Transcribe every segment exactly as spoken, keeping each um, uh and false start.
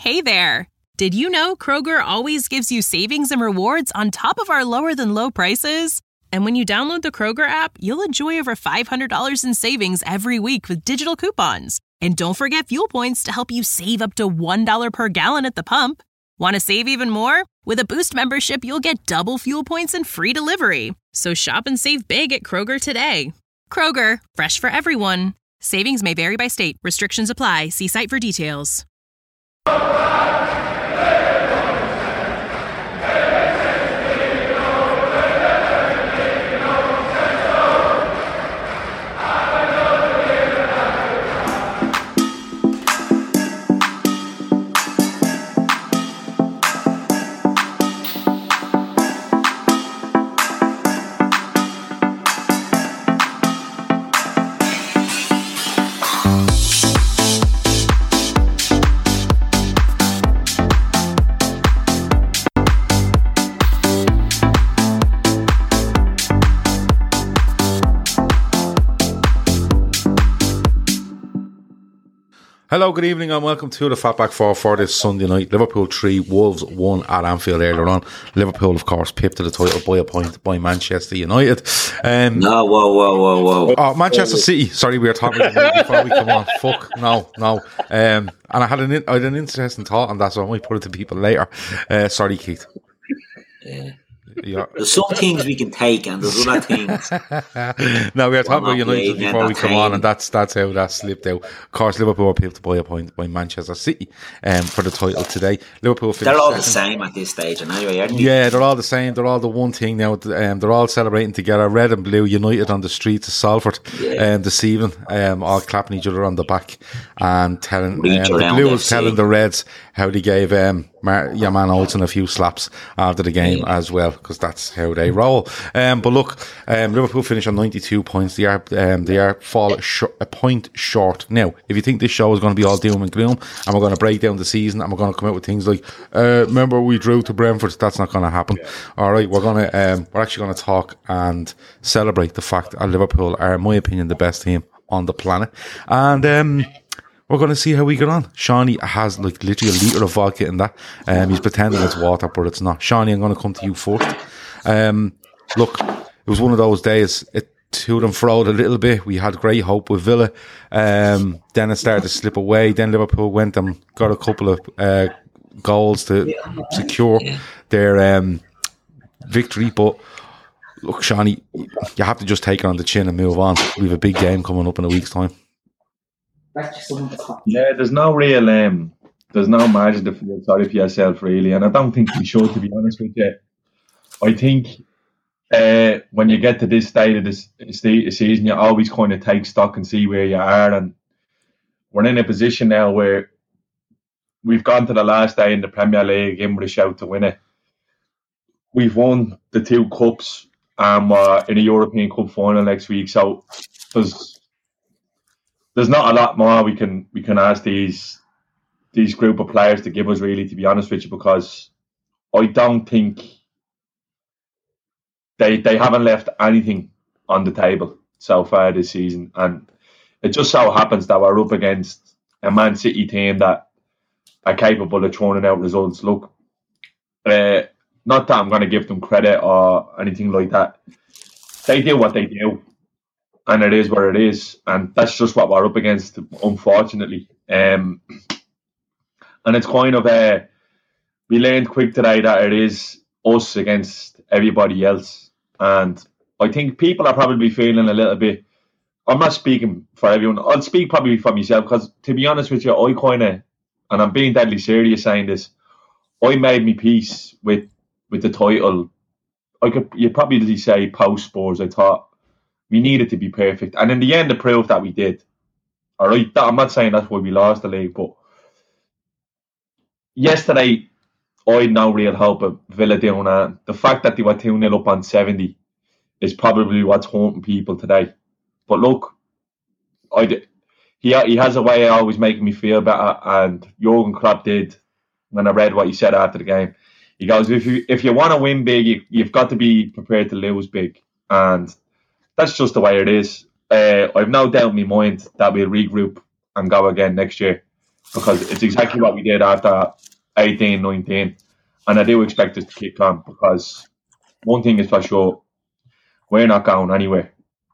Hey there! Did you know Kroger always gives you savings and rewards on top of our lower-than-low prices? And when you download the Kroger app, you'll enjoy over five hundred dollars in savings every week with digital coupons. And don't forget fuel points to help you save up to one dollar per gallon at the pump. Want to save even more? With a Boost membership, you'll get double fuel points and free delivery. So shop and save big at Kroger today. Kroger, fresh for everyone. Savings may vary by state. Restrictions apply. See site for details. Hello, good evening and welcome to the Fatback Four for this Sunday night. Liverpool three, Wolves one at Anfield earlier on. Liverpool, of course, pipped to the title by a point by Manchester United. Um, no, whoa, whoa, whoa, whoa. Oh, Manchester City. Sorry, we were talking about it before we come on. Fuck, no, no. Um, and I had, an, I had an interesting thought on that, so I might put it to people later. Uh, sorry, Keith. Yeah. Yeah. There's some things we can take and there's other things. No, we were talking about United before we come on, and that's that's how that slipped out. Of course, Liverpool were pipped by a point by Manchester City um, for the title today. Liverpool finished They're all second. the same at this stage, anyway, aren't they? Yeah, they're all the same. They're all the one thing now. Um, they're all celebrating together. Red and blue, United on the streets of Salford yeah. um, this evening, um, all clapping each other on the back and telling um, the Blues telling the Reds how they gave um, Mar- your man Olsen a few slaps after the game yeah. as well, because that's how they roll. Um, but look, um, Liverpool finish on ninety-two points. They are um, they are fall sh- a point short. Now, if you think this show is going to be all doom and gloom, and we're going to break down the season, and we're going to come out with things like, uh, remember we drew to Brentford, that's not going to happen. Yeah. All right, we're going to um, we're actually going to talk and celebrate the fact that Liverpool are, in my opinion, the best team on the planet, and um. We're going to see how we get on. Shawnee has like literally a litre of vodka in that. Um, he's pretending it's water, but it's not. Shawnee, I'm going to come to you first. Um, look, it was one of those days. It to and froed a little bit. We had great hope with Villa. Um, then it started to slip away. Then Liverpool went and got a couple of uh, goals to secure their um, victory. But look, Shawnee, you have to just take it on the chin and move on. We have a big game coming up in a week's time. Yeah, there's no real, um, there's no margin to feel sorry for yourself, really, and I don't think we should, to be honest with you. I think uh, when you get to this state of this state of season, you always kind of take stock and see where you are, and we're in a position now where we've gone to the last day in the Premier League in with a shout to win it. We've won the two cups, and we're in a European Cup final next week, so there's There's not a lot more we can we can ask these these group of players to give us, really, to be honest with you, because I don't think they they haven't left anything on the table so far this season, and it just so happens that we're up against a Man City team that are capable of churning out results. Look, uh, not that I'm going to give them credit or anything like that. They do what they do. And it is what it is, and that's just what we're up against, unfortunately. Um, and it's kind of a we learned quick today that it is us against everybody else, and I think people are probably feeling a little bit. I'm not speaking for everyone. I'll speak probably for myself, because to be honest with you, I kind of, and I'm being deadly serious saying this, I made me peace with with the title. I could you probably say post Spurs. I thought we needed to be perfect. And in the end, it proved that we did. All right, I'm not saying that's why we lost the league, but yesterday, I had no real hope of Villa doing that. The fact that they were two nil up on seventy is probably what's haunting people today. But look, I did, he, he has a way of always making me feel better, and Jurgen Klopp did when I read what he said after the game. He goes, if you if you want to win big, you, you've got to be prepared to lose big. And that's just the way it is. Uh, I've no doubt in my mind that we'll regroup and go again next year. because it's exactly what we did after eighteen, nineteen. And I do expect us to kick on, because one thing is for sure, we're not going anywhere.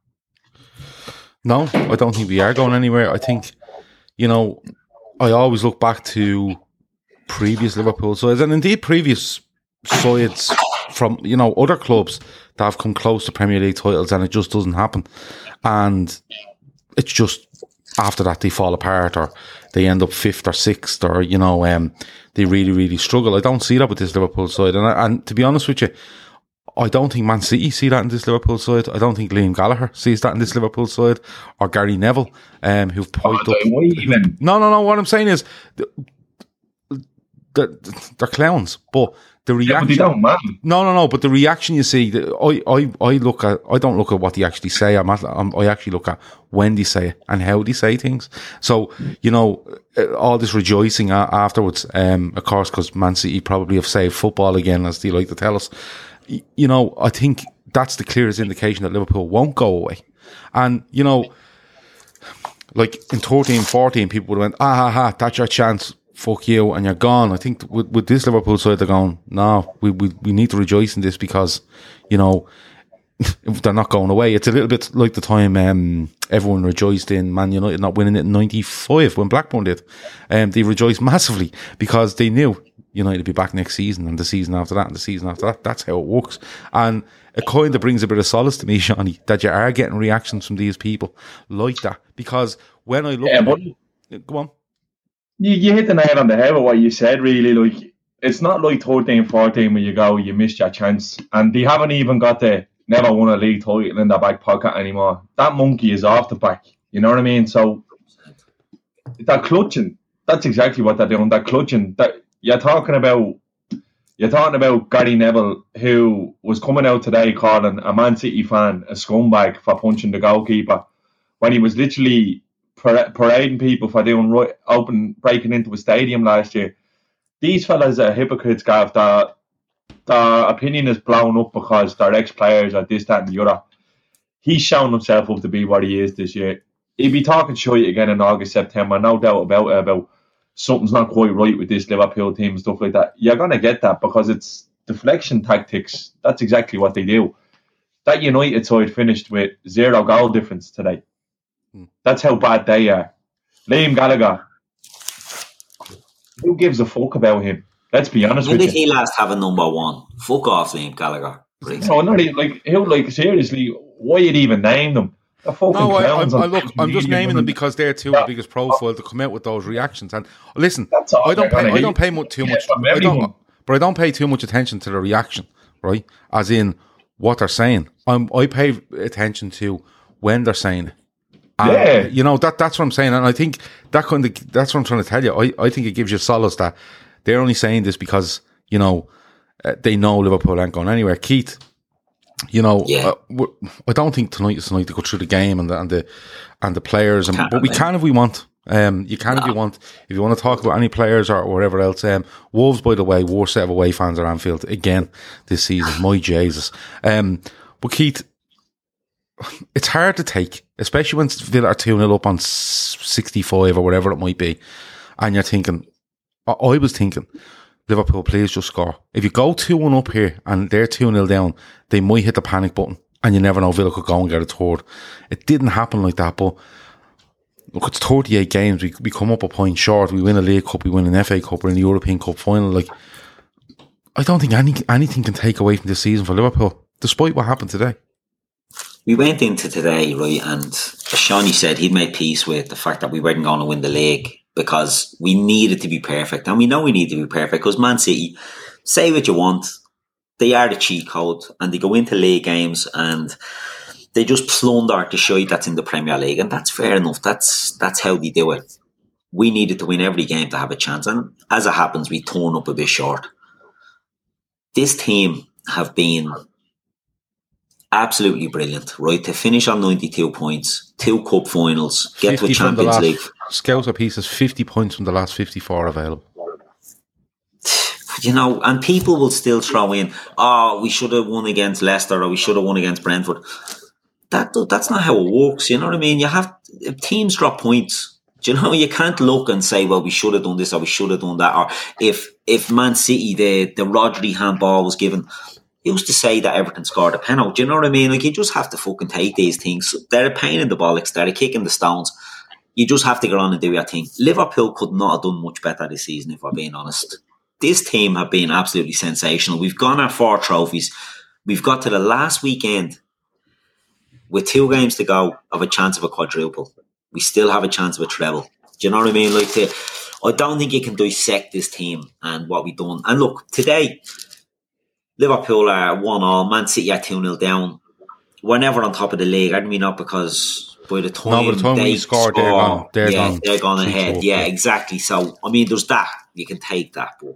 No, I don't think we are going anywhere. I think, you know, I always look back to previous Liverpool sides, and indeed previous sides from, you know, other clubs that have come close to Premier League titles, and it just doesn't happen. And it's just, after that, they fall apart, or they end up fifth or sixth, or, you know, um, they really, really struggle. I don't see that with this Liverpool side. And, and to be honest with you, I don't think Man City see that in this Liverpool side. I don't think Liam Gallagher sees that in this Liverpool side, or Gary Neville, um, who've piped oh, up. Even. No, no, no. What I'm saying is, they're, they're clowns, but the reaction. Yeah, but they don't, man. No, no, no. But the reaction you see, I, I, I look at. I don't look at what they actually say. I'm, at, I'm, I actually look at when they say it and how they say things. So, you know, all this rejoicing afterwards, um, of course, because Man City probably have saved football again, as they like to tell us. You know, I think that's the clearest indication that Liverpool won't go away. And, you know, like in thirteen, fourteen, people would have went, ah, ha, ha, that's your chance, fuck you, and you're gone. I think with, with this Liverpool side, they're going, no, we, we, we need to rejoice in this, because, you know, they're not going away. It's a little bit like the time um, everyone rejoiced in Man United not winning it in ninety-five when Blackburn did. Um, they rejoiced massively because they knew United will be back next season, and the season after that, and the season after that. That's how it works. And it kind of brings a bit of solace to me, Shawnee, that you are getting reactions from these people like that. Because when I look yeah, at but it, go on. You, you hit the nail on the head with what you said, really. Like, it's not like thirteen, fourteen where you go, you missed your chance. And they haven't even got the never won a league title in their back pocket anymore. That monkey is off the back. You know what I mean? So they're clutching. That's exactly what they're doing. They're clutching. That You're talking about you're talking about Gary Neville, who was coming out today calling a Man City fan a scumbag for punching the goalkeeper, when he was literally parading people for doing right, open breaking into a stadium last year. These fellas are hypocrites, Gav. Their, their opinion is blown up because they're ex-players or this, that and the other. He's shown himself up to be what he is this year. He'll be talking shit again in August, September, no doubt about it, about something's not quite right with this Liverpool team and stuff like that. You're going to get that because it's deflection tactics. That's exactly what they do. That United side finished with zero goal difference today. Hmm. That's how bad they are. Liam Gallagher, who gives a fuck about him? Let's be honest when with you. When did he last have a number one? Fuck off, Liam Gallagher. No, not even, like, who, like, seriously, why you'd even name them? No, I, I, I look, I'm just naming them because they're two yeah. of the biggest profile to come out with those reactions. And listen, I don't pay, I don't pay much, too much, I don't, but I don't pay too much attention to the reaction, right? As in what they're saying. I'm, I pay attention to when they're saying it. And, yeah, you know that that's what I'm saying, and I think that kind of that's what I'm trying to tell you. I, I think it gives you solace that they're only saying this because you know uh, they know Liverpool ain't going anywhere. Keith. You know, yeah. uh, I don't think tonight is tonight to go through the game and the and the and the players, and, but we can if we want. Um, you can no. if you want. If you want to talk about any players or whatever else. Um, Wolves, by the way, worst set of away fans at Anfield again this season. My Jesus. Um, but Keith, it's hard to take, especially when Villa are two nil up on sixty-five or whatever it might be, and you're thinking. I, I was thinking. Liverpool, please just score. If you go two one up here and they're two nil down, they might hit the panic button and you never know, Villa could go and get a third. It didn't happen like that, but look, it's thirty-eight games. We, we come up a point short. We win a League Cup, we win an F A Cup, we're in the European Cup final. Like, I don't think any anything can take away from this season for Liverpool, despite what happened today. We went into today, right, and as Shawnee said, he'd made peace with the fact that we weren't going to win the league, because we needed to be perfect. And we know we need to be perfect because Man City, say what you want, they are the cheat code and they go into league games and they just plunder the shite that's in the Premier League. And that's fair enough. That's that's how they do it. We needed to win every game to have a chance. And as it happens, we turn up a bit short. This team have been absolutely brilliant, right? To finish on ninety-two points, two cup finals, get to a Champions last, League. Scouser pieces, fifty points from the last fifty-four available. You know, and people will still throw in, oh, we should have won against Leicester or we should have won against Brentford. That That's not how it works, you know what I mean? You have, teams drop points Do you know, you can't look and say, well, we should have done this or we should have done that. Or if if Man City, the, the Rodri handball was given, he used to say that Everton scored a penalty. Do you know what I mean? Like, you just have to fucking take these things. They're a pain in the bollocks. They're a kick in the stones. You just have to get on and do your thing. Liverpool could not have done much better this season, if we're being honest. This team have been absolutely sensational. We've gone our four trophies. We've got to the last weekend with two games to go of a chance of a quadruple. We still have a chance of a treble. Do you know what I mean? Like, the, I don't think you can dissect this team and what we've done. And look, today, Liverpool are one all, Man City are two nil down. We're never on top of the league. I mean, not because by the time, no, by the time they score, score, they're gone. They're yeah, gone. they're gone ahead. Four, yeah, exactly. So, I mean, there's that. You can take that. But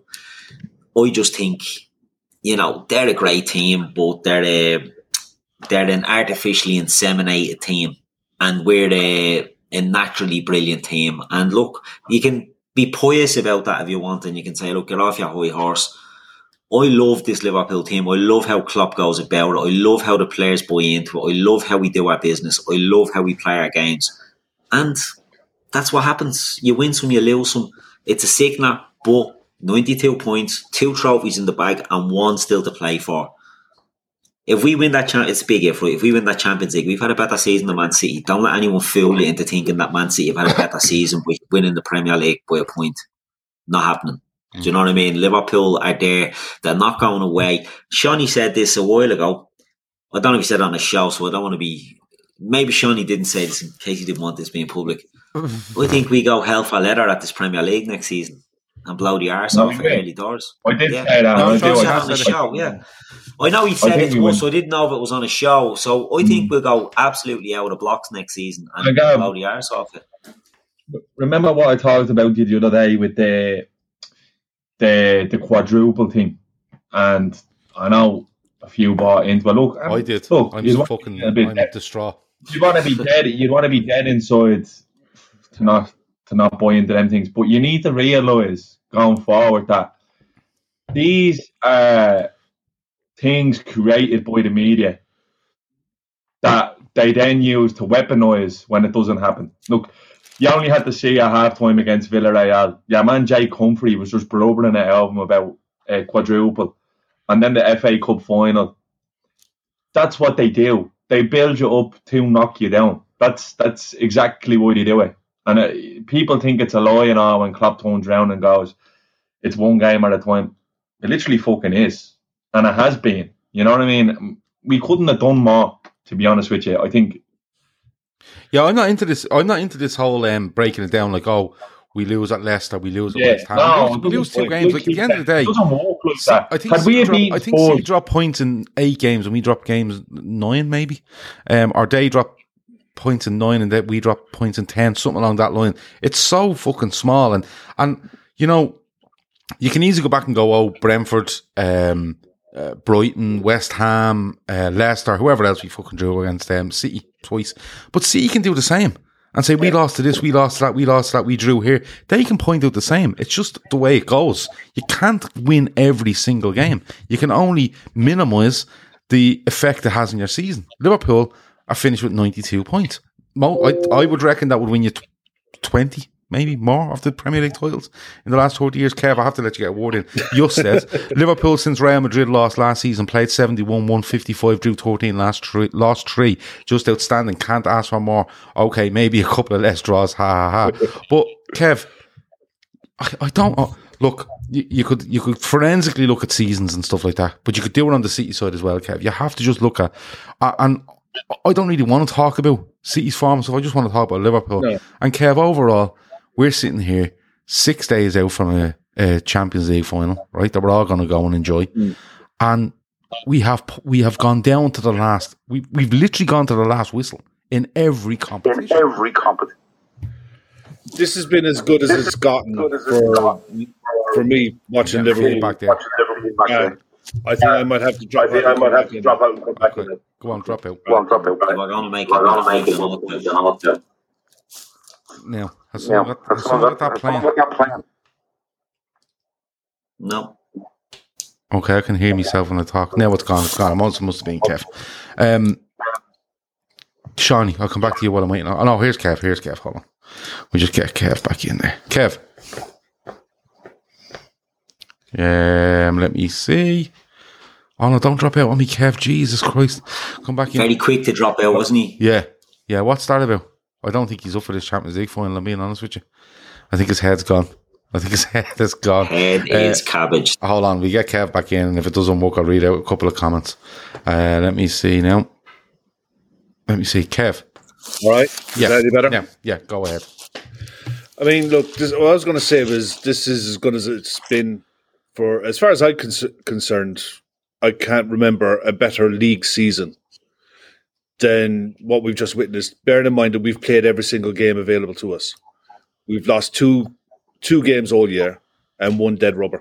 I just think, you know, they're a great team, but they're a, they're an artificially inseminated team. And we're a, a naturally brilliant team. And look, you can be pious about that if you want, and you can say, look, get off your high horse. I love this Liverpool team. I love how Klopp goes about it. I love how the players buy into it. I love how we do our business. I love how we play our games. And that's what happens. You win some, you lose some. It's a sickener, but ninety-two points, two trophies in the bag, and one still to play for. If we win that, cha- it's a big if, right? If we win that Champions League, we've had a better season than Man City. Don't let anyone fool you into thinking that Man City have had a better season with winning the Premier League by a point. Not happening. Mm. Do you know what I mean? Liverpool are there. They're not going away. Shawnee said this a while ago. I don't know if he said it on a show, so I don't want to be... Maybe Shawnee didn't say this in case he didn't want this being public. I think we go hell for leather at this Premier League next season and blow the arse no, off for early doors. I did yeah. say that. I, I, I, said it on the show, yeah. I know he said it to us, so I didn't know if it was on a show. So I think mm. we'll go absolutely out of blocks next season and got, blow the arse off it. Remember what I talked about you the other day with the the the quadruple thing? And I know a few bought into it. Look, I did. Look, I'm just fucking a bit I'm distraught. You want to be dead. You'd want to be dead inside to not to not buy into them things. But you need to realise going forward that these are things created by the media that they then use to weaponise when it doesn't happen. Look, you only had to see at half time against Villarreal. Your man Jake Humphrey was just blubbering at him about a uh, quadruple. And then the F A Cup final. That's what they do. They build you up to knock you down. That's that's exactly why they do it. And uh, people think it's a lie and all when Klopp turns around and goes, it's one game at a time. It literally fucking is. And it has been. You know what I mean? We couldn't have done more, to be honest with you. I think. Yeah, I'm not into this. I'm not into this whole um, breaking it down like, oh, we lose at Leicester, we lose at yeah, West Ham. No, we lose, we lose two games. Like, at the end of the day, it doesn't work like that. I think we drop, I think City drop points in eight games and we drop games nine, maybe. Um, or they drop points in nine and then we drop points in ten, something along that line. It's so fucking small. And, and you know, you can easily go back and go, oh, Brentford, um, uh, Brighton, West Ham, uh, Leicester, whoever else we fucking drew against them, um, City twice. But City can do the same and say, we lost to this, we lost to that, we lost to that, we drew here. They can point out the same. It's just the way it goes. You can't win every single game. You can only minimise the effect it has in your season. Liverpool are finished with ninety-two points. Mo, I, I would reckon that would win you t- twenty, maybe more of the Premier League titles in the last forty years. Kev, I have to let you get a word in. Just said, Liverpool since Real Madrid lost last season, played seventy-one, won fifty-five, drew thirteen, last three, lost three. Just outstanding. Can't ask for more. Okay, maybe a couple of less draws. Ha ha ha. But Kev, I, I don't uh, look. You, you could you could forensically look at seasons and stuff like that, but you could do it on the City side as well, Kev. You have to just look at uh, and. I don't really want to talk about City's form, so I just want to talk about Liverpool. No. And Kev, overall, we're sitting here six days out from a, a Champions League final, right? That we're all going to go and enjoy. Mm. And we have we have gone down to the last. We we've literally gone to the last whistle in every competition. In every competition. This has been as good as it's gotten for for me watching yeah, Liverpool back there. Watching Liverpool back uh, there. I think uh, I might have to drop I think out. I might have to drop out and come back okay. in. Go on, drop out. Go on, drop out. We're going to make it. We're going to make it. Now, has someone got, has someone got that plan? No. Okay, I can hear myself when I talk. Now it's gone. It's gone. I must, must have been Kev. Um, Shawnee, I'll come back to you while I'm waiting. Oh, no, here's Kev. Here's Kev. Hold on. We just get Kev back in there. Kev. Um, let me see. Oh no, don't drop out on me, Kev. Jesus Christ. Come back in. Very quick to drop out, wasn't he? Yeah. Yeah, what's that about? I don't think he's up for this Champions League final, I'm being honest with you. I think his head's gone. I think his head is gone. Head uh, is cabbage. Hold on, we get Kev back in, and if it doesn't work, I'll read out a couple of comments. Uh, let me see now. Let me see. Kev. All right. Yeah. Is that any better? Yeah, yeah, go ahead. I mean, look, this, what I was going to say was this is as good as it's been for, as far as I'm con- concerned, I can't remember a better league season than what we've just witnessed. Bearing in mind that we've played every single game available to us. We've lost two two games all year and one dead rubber.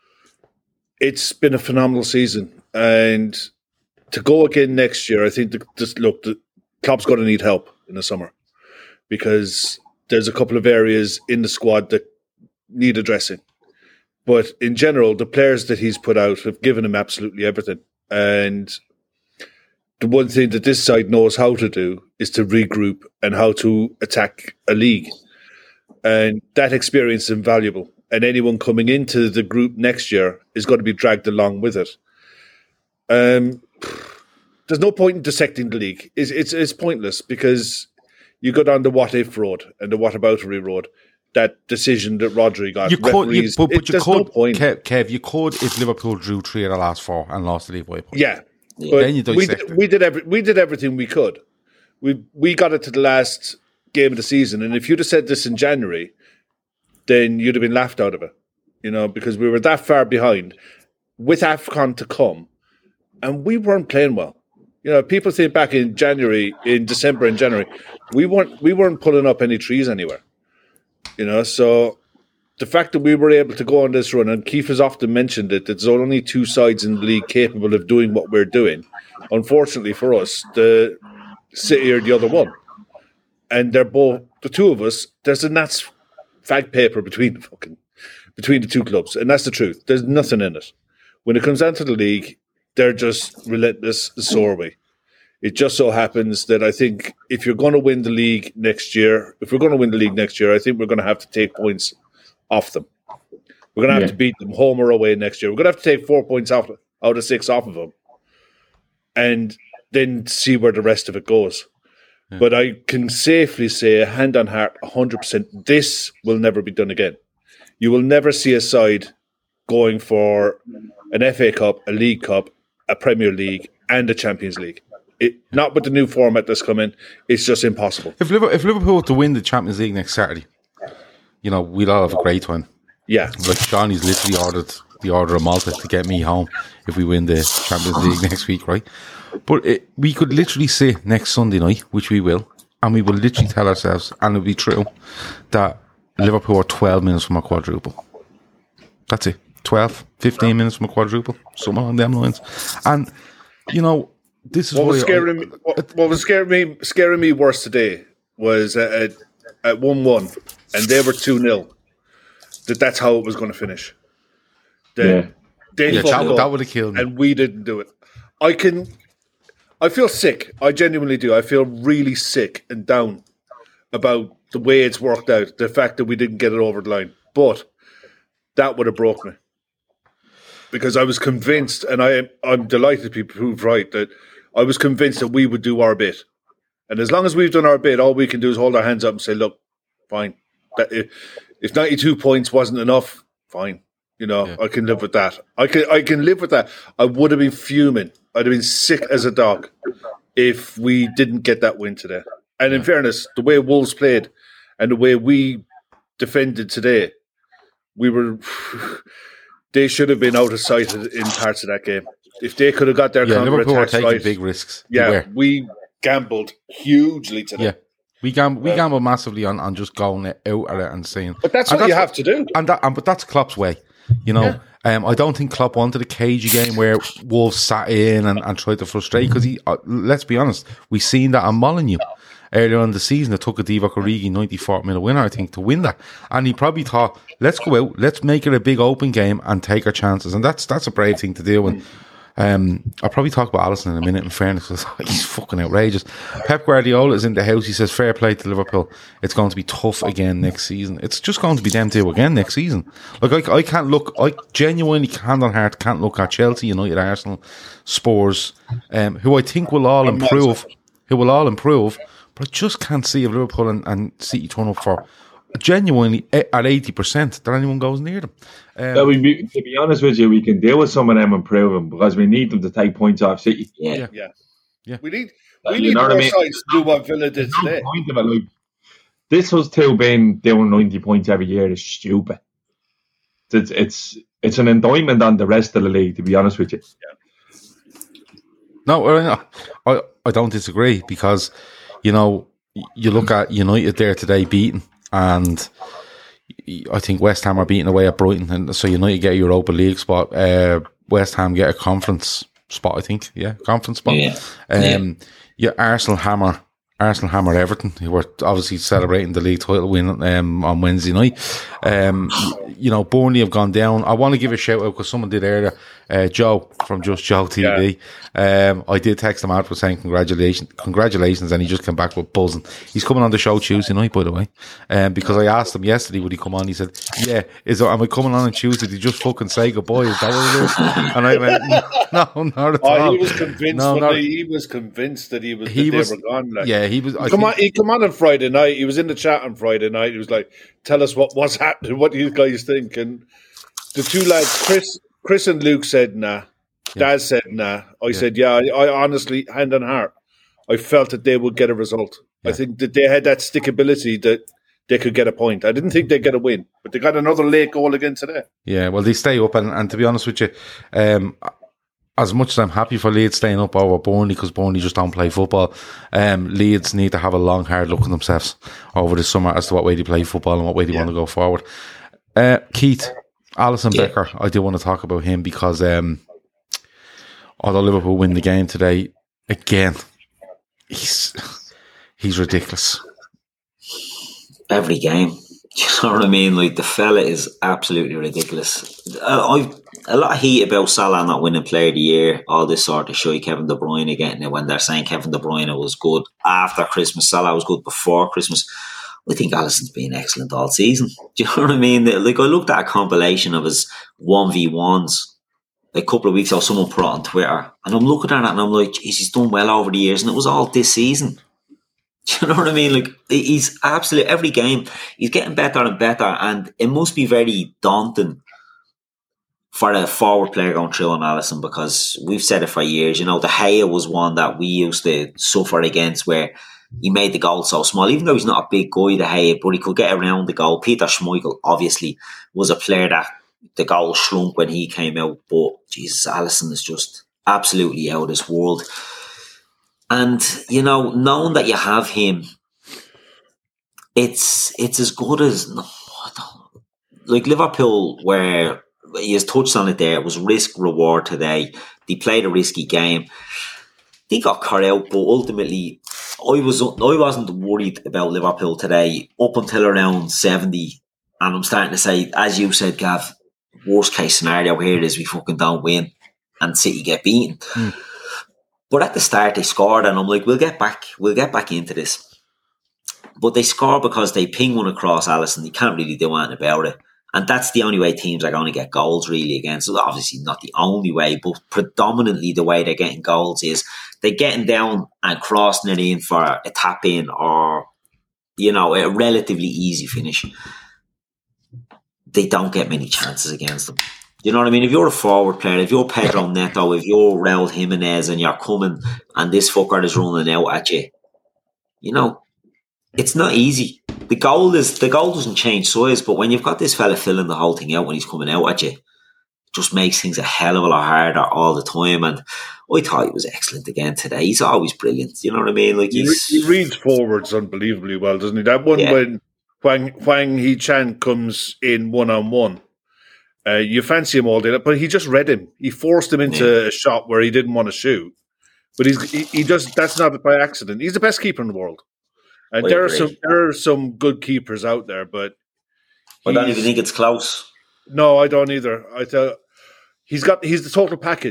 It's been a phenomenal season. And to go again next year, I think, the, just look, the Klopp's going to need help in the summer because there's a couple of areas in the squad that need addressing. But in general, the players that he's put out have given him absolutely everything. And the one thing that this side knows how to do is to regroup and how to attack a league. And that experience is invaluable. And anyone coming into the group next year is going to be dragged along with it. Um, there's no point in dissecting the league. It's, it's, it's pointless because you go down the what-if road and the what-aboutery road. That decision that Rodri got. You could, you, but, but it, you could, no point. Kev, Kev, you could if Liverpool drew three of the last four and lost the league by a point. Yeah. yeah. But then you we did, we did every, we did everything we could. We we got it to the last game of the season, and if you'd have said this in January, then you'd have been laughed out of it, you know, because we were that far behind with AFCON to come, and we weren't playing well. You know, people think back in January, in December and January, we weren't we weren't pulling up any trees anywhere, you know. So the fact that we were able to go on this run, and Keith has often mentioned it, that there's only two sides in the league capable of doing what we're doing. Unfortunately for us, the City are the other one. And they're both, the two of us, there's a Nats fag paper between the fucking, between the two clubs. And that's the truth. There's nothing in it. When it comes down to the league, they're just relentless Sorway. It just so happens that I think if you're going to win the league next year, if we're going to win the league next year, I think we're going to have to take points off them. We're going to have yeah. to beat them home or away next year. We're going to have to take four points off, out of six off of them. And then see where the rest of it goes. Yeah. But I can safely say, hand on heart, one hundred percent, this will never be done again. You will never see a side going for an F A Cup, a League Cup, a Premier League, and a Champions League. It, not with the new format that's coming. It's just impossible. If Liverpool, if Liverpool were to win the Champions League next Saturday, you know, we'd all have a great time. Yeah. Like Johnny's literally ordered the Order of Malta to get me home if we win the Champions League next week, right? But it, we could literally say next Sunday night, which we will, and we will literally tell ourselves, and it'll be true, that Liverpool are twelve minutes from a quadruple. That's it. twelve, fifteen minutes from a quadruple, something along them lines. And, you know, this is what was I, scaring me. What, what was scaring me, scaring me worse today was at, at one one, and they were two nil. That that's how it was going to finish. They, yeah, they yeah that, that would have killed me, and we didn't do it. I can. I feel sick. I genuinely do. I feel really sick and down about the way it's worked out. The fact that we didn't get it over the line. But that would have broke me. Because I was convinced, and I, I'm delighted to be proved right, that I was convinced that we would do our bit. And as long as we've done our bit, all we can do is hold our hands up and say, look, fine. That, if, if ninety-two points wasn't enough, fine. You know, yeah. I can live with that. I can I can live with that. I would have been fuming. I'd have been sick as a dog if we didn't get that win today. And in yeah. fairness, the way Wolves played and the way we defended today, we were they should have been out of sight in parts of that game. If they could have got their yeah, counter Liverpool were taking right, big risks. Yeah, we gambled hugely today. Yeah. We gamble, we yeah. gamble massively on, on just going out at it and saying. But that's what that's, you have to do. And that, and, but that's Klopp's way. You know, yeah. um, I don't think Klopp wanted a cagey game where Wolves sat in and, and tried to frustrate because he. Uh, let's be honest, we seen that on Molineux earlier on in the season. It took a Divock Origi ninety-fourth minute winner, I think, to win that, and he probably thought, "Let's go out, let's make it a big open game and take our chances." And that's that's a brave thing to do. And Um, I'll probably talk about Alisson in a minute, in fairness, because he's fucking outrageous. Pep Guardiola is in the house. He says, fair play to Liverpool. It's going to be tough again next season. It's just going to be them two again next season. Like, I, I can't look, I genuinely, hand on heart, can't look at Chelsea, United, Arsenal, Spurs, um, who I think will all improve, who will all improve, but I just can't see if Liverpool and, and City turn up for genuinely at eighty percent that anyone goes near them. Um, yeah, we be, to be honest with you, we can deal with some of them improving because we need them to take points off City. Yeah, yeah, yeah. yeah. We need we you need know more what I mean? sides to do what Villa did No today. point of it, like, this was two being doing ninety points every year is stupid. It's it's it's an indictment on the rest of the league, to be honest with you. Yeah. No, I I don't disagree because, you know, you look at United there today beaten, and I think West Ham are beating away at Brighton, and so United get a Europa League spot. Uh, West Ham get a conference spot, I think. Yeah, conference spot. Yeah. Um, yeah. Arsenal hammer, Arsenal hammer Everton, who were obviously celebrating the league title win um, on Wednesday night. Um, you know, Burnley have gone down. I want to give a shout out because someone did earlier. Uh, Joe from Just Joe T V. Yeah. Um, I did text him out for saying congratulations, congratulations, and he just came back with buzzing. He's coming on the show Tuesday night, by the way. Um, because I asked him yesterday, would he come on? He said, "Yeah, is am I coming on on Tuesday? Did you just fucking say goodbye? Is that what it is?" And I went, "No, not at oh, all." He was convinced. No, not, he, he was convinced that he was. He that was. They were gone, like. Yeah, he was. I come think, on, he come on on Friday night. He was in the chat on Friday night. He was like, "Tell us what what's happening. What do you guys think?" And the two lads, Chris, Chris and Luke said, "Nah." Yeah. Dad said, "Nah." I yeah. said, "Yeah." I, I honestly, hand on heart, I felt that they would get a result. Yeah. I think that they had that stickability that they could get a point. I didn't think they'd get a win, but they got another late goal again today. Yeah, well, they stay up, and, and to be honest with you, um, as much as I'm happy for Leeds staying up over Burnley because Burnley just don't play football, um, Leeds need to have a long, hard look at themselves over the summer as to what way they play football and what way they yeah. want to go forward. Uh, Keith, Alisson yeah. Becker, I do want to talk about him because um, although Liverpool win the game today, again, he's he's ridiculous. Every game. Do you know what I mean? Like, the fella is absolutely ridiculous. I've a lot of heat about Salah not winning Player of the Year, all this sort of shit. Kevin De Bruyne getting it when they're saying Kevin De Bruyne was good after Christmas, Salah was good before Christmas. I think Alisson's been excellent all season. Do you know what I mean? Like, I looked at a compilation of his one v ones a couple of weeks ago, someone put it on Twitter, and I'm looking at it and I'm like, geez, he's done well over the years, and it was all this season. Do you know what I mean? Like, he's absolutely, every game, he's getting better and better, and it must be very daunting for a forward player going through on Alisson, because we've said it for years, you know, De Gea was one that we used to suffer against where he made the goal so small, even though he's not a big guy, De Gea, but he could get around the goal. Peter Schmeichel, obviously, was a player that the goal shrunk when he came out, but Jesus, Alisson is just absolutely out of this world. And, you know, knowing that you have him, it's it's as good as, no, like Liverpool, where he has touched on it there, it was risk reward today. They played a risky game. They got caught out, but ultimately, I, was, I wasn't worried about Liverpool today up until around seventy. And I'm starting to say, as you said, Gav, worst case scenario here is we fucking don't win and City get beaten. Mm. But at the start they scored, and I'm like, we'll get back, we'll get back into this. But they score because they ping one across Alisson. They can't really do anything about it. And that's the only way teams are going to get goals really against. So obviously not the only way, but predominantly the way they're getting goals is they're getting down and crossing it in for a tap in or, you know, a relatively easy finish. They don't get many chances against them. You know what I mean? If you're a forward player, if you're Pedro Neto, if you're Raul Jimenez and you're coming and this fucker is running out at you, you know, it's not easy. The goal is the goal doesn't change size, but when you've got this fella filling the whole thing out when he's coming out at you, it just makes things a hell of a lot harder all the time. And I thought he was excellent again today. He's always brilliant. You know what I mean? Like he's, he reads forwards unbelievably well, doesn't he? That one yeah. when Hwang, Hwang Hee-chan comes in one-on-one, uh, you fancy him all day, but he just read him. He forced him into yeah. a shot where he didn't want to shoot. But he's he, he just that's not by accident. He's the best keeper in the world. And there agree. are some there are some good keepers out there, but I don't even think it's close. No, I don't either. I thought he's got he's the total package.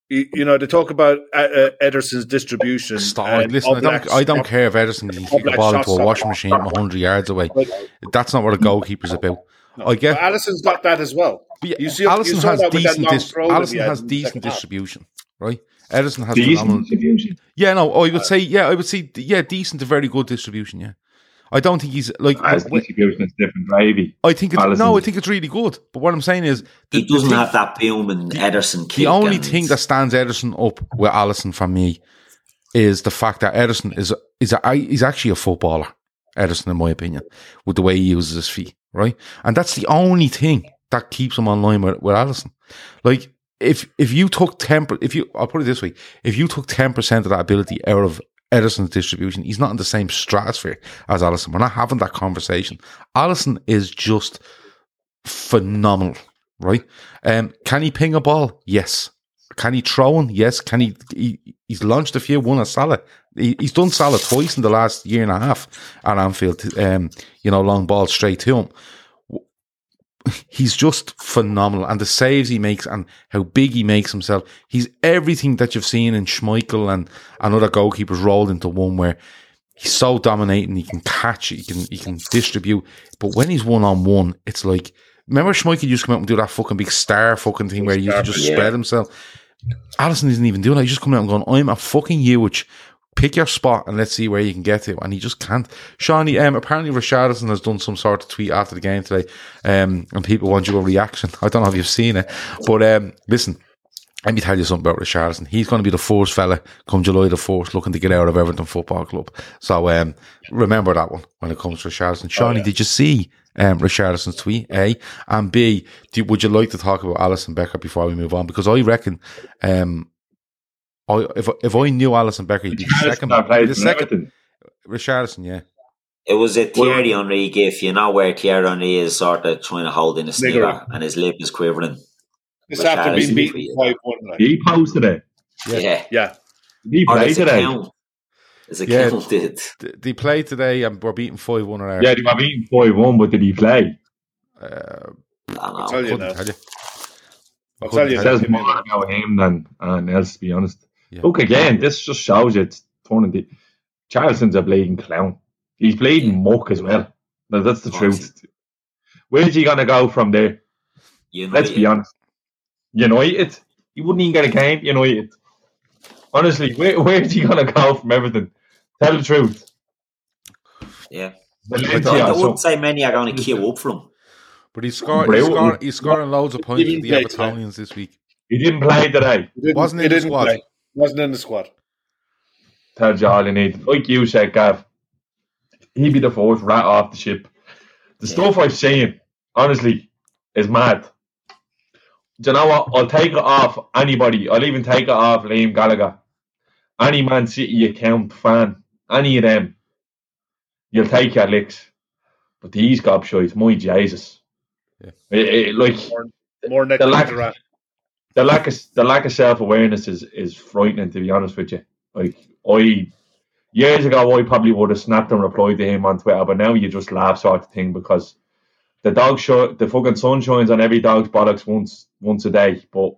You, you know, they talk about uh, Ederson's distribution. Stop. Listen, I don't, I don't care if Ederson can kick the ball into a washing machine from one hundred yards away. That's not what a goalkeeper's about. No, I get. Alisson's got that as well. Yeah, you see, Alisson you saw has that with decent. that Dis- Alisson has decent distribution, right? Ederson has decent phenomenal distribution. Yeah, no, I would say, yeah, I would say, yeah, decent to very good distribution. Yeah, I don't think he's like. As distribution is different gravy. I think it's, no, I think it's really good. But what I'm saying is, the, he doesn't thing, have that boom and Ederson kick. The only thing that stands Ederson up with Alisson for me is the fact that Ederson is is a, he's actually a footballer. Ederson, in my opinion, with the way he uses his feet, right, and that's the only thing that keeps him online with, with Alisson. Like, if if you took ten, if you, I'll put it this way, if you took ten percent of that ability out of Ederson's distribution, he's not in the same stratosphere as Alisson. We're not having that conversation. Alisson is just phenomenal, right? Um, can he ping a ball? Yes. Can he throw one? Yes. Can he, he he's launched a few, one at Salah. He, he's done Salah twice in the last year and a half at Anfield, um, you know, long ball straight to him. He's just phenomenal, and the saves he makes and how big he makes himself. He's everything that you've seen in Schmeichel and, and other goalkeepers rolled into one, where he's so dominating. He can catch, he can he can distribute, but when he's one on one, it's like, remember Schmeichel used to come out and do that fucking big star fucking thing where he used to just yeah. spread himself. Alisson isn't even doing that. He's just coming out and going, I'm a fucking huge. Pick your spot and let's see where you can get to. And he just can't. Shawnee, um, apparently Richarlison has done some sort of tweet after the game today, um, and people want your reaction. I don't know if you've seen it, but um, listen, let me tell you something about Richarlison. He's going to be the first fella come July the fourth looking to get out of Everton Football Club. So um, remember that one when it comes to Richarlison. Shawnee, oh, yeah. did you see um, Richarlison's tweet, A? And B, do, would you like to talk about Alisson Becker before we move on? Because I reckon... Um, I, if if I knew Alisson Becker, he'd be the second. The second Richarlison, yeah. It was a Thierry Henry gif. You know where Thierry Henry is sort of trying to hold in a snigger and his lip is quivering. This after being beaten five one. He posted it. Yeah, yeah. yeah. Did he play today? As a yeah, count did. They played today and we're beating five one. Yeah, they were beating five one, but did he play? Uh, I'll tell you now. Tell you. I'll tell you. It says more about him than anyone else, to be honest. Yeah. Look, again, this just shows you it's turning the... Charleston's a bleeding clown. He's bleeding muck as well. No, that's the truth. Where's he going to go from there? United. Let's be honest. United? He wouldn't even get a game, United. Honestly, where, where's he going to go from everything? Tell the truth. Yeah. I wouldn't say many are going to queue up for him. But he's, scored, he's, scored, he's scoring loads of points for the Evertonians this week. He didn't play today. He didn't, Wasn't he in the didn't squad. Play. Wasn't in the squad. Tells you all you need. Like you said, Gav, he'd be the first rat off the ship. The yeah. stuff I've seen, honestly, is mad. Do you know what? I'll take it off anybody. I'll even take it off Liam Gallagher. Any Man City account fan, any of them, you'll take your licks. But these gobshites, my Jesus. Yeah. It, it, like, more, more the, lack, the, lack of, the lack of self-awareness is, is frightening, to be honest with you. Like, I, years ago, I probably would have snapped and replied to him on Twitter, but now you just laugh sort of thing because the dog show, the fucking sun shines on every dog's bollocks once once a day, but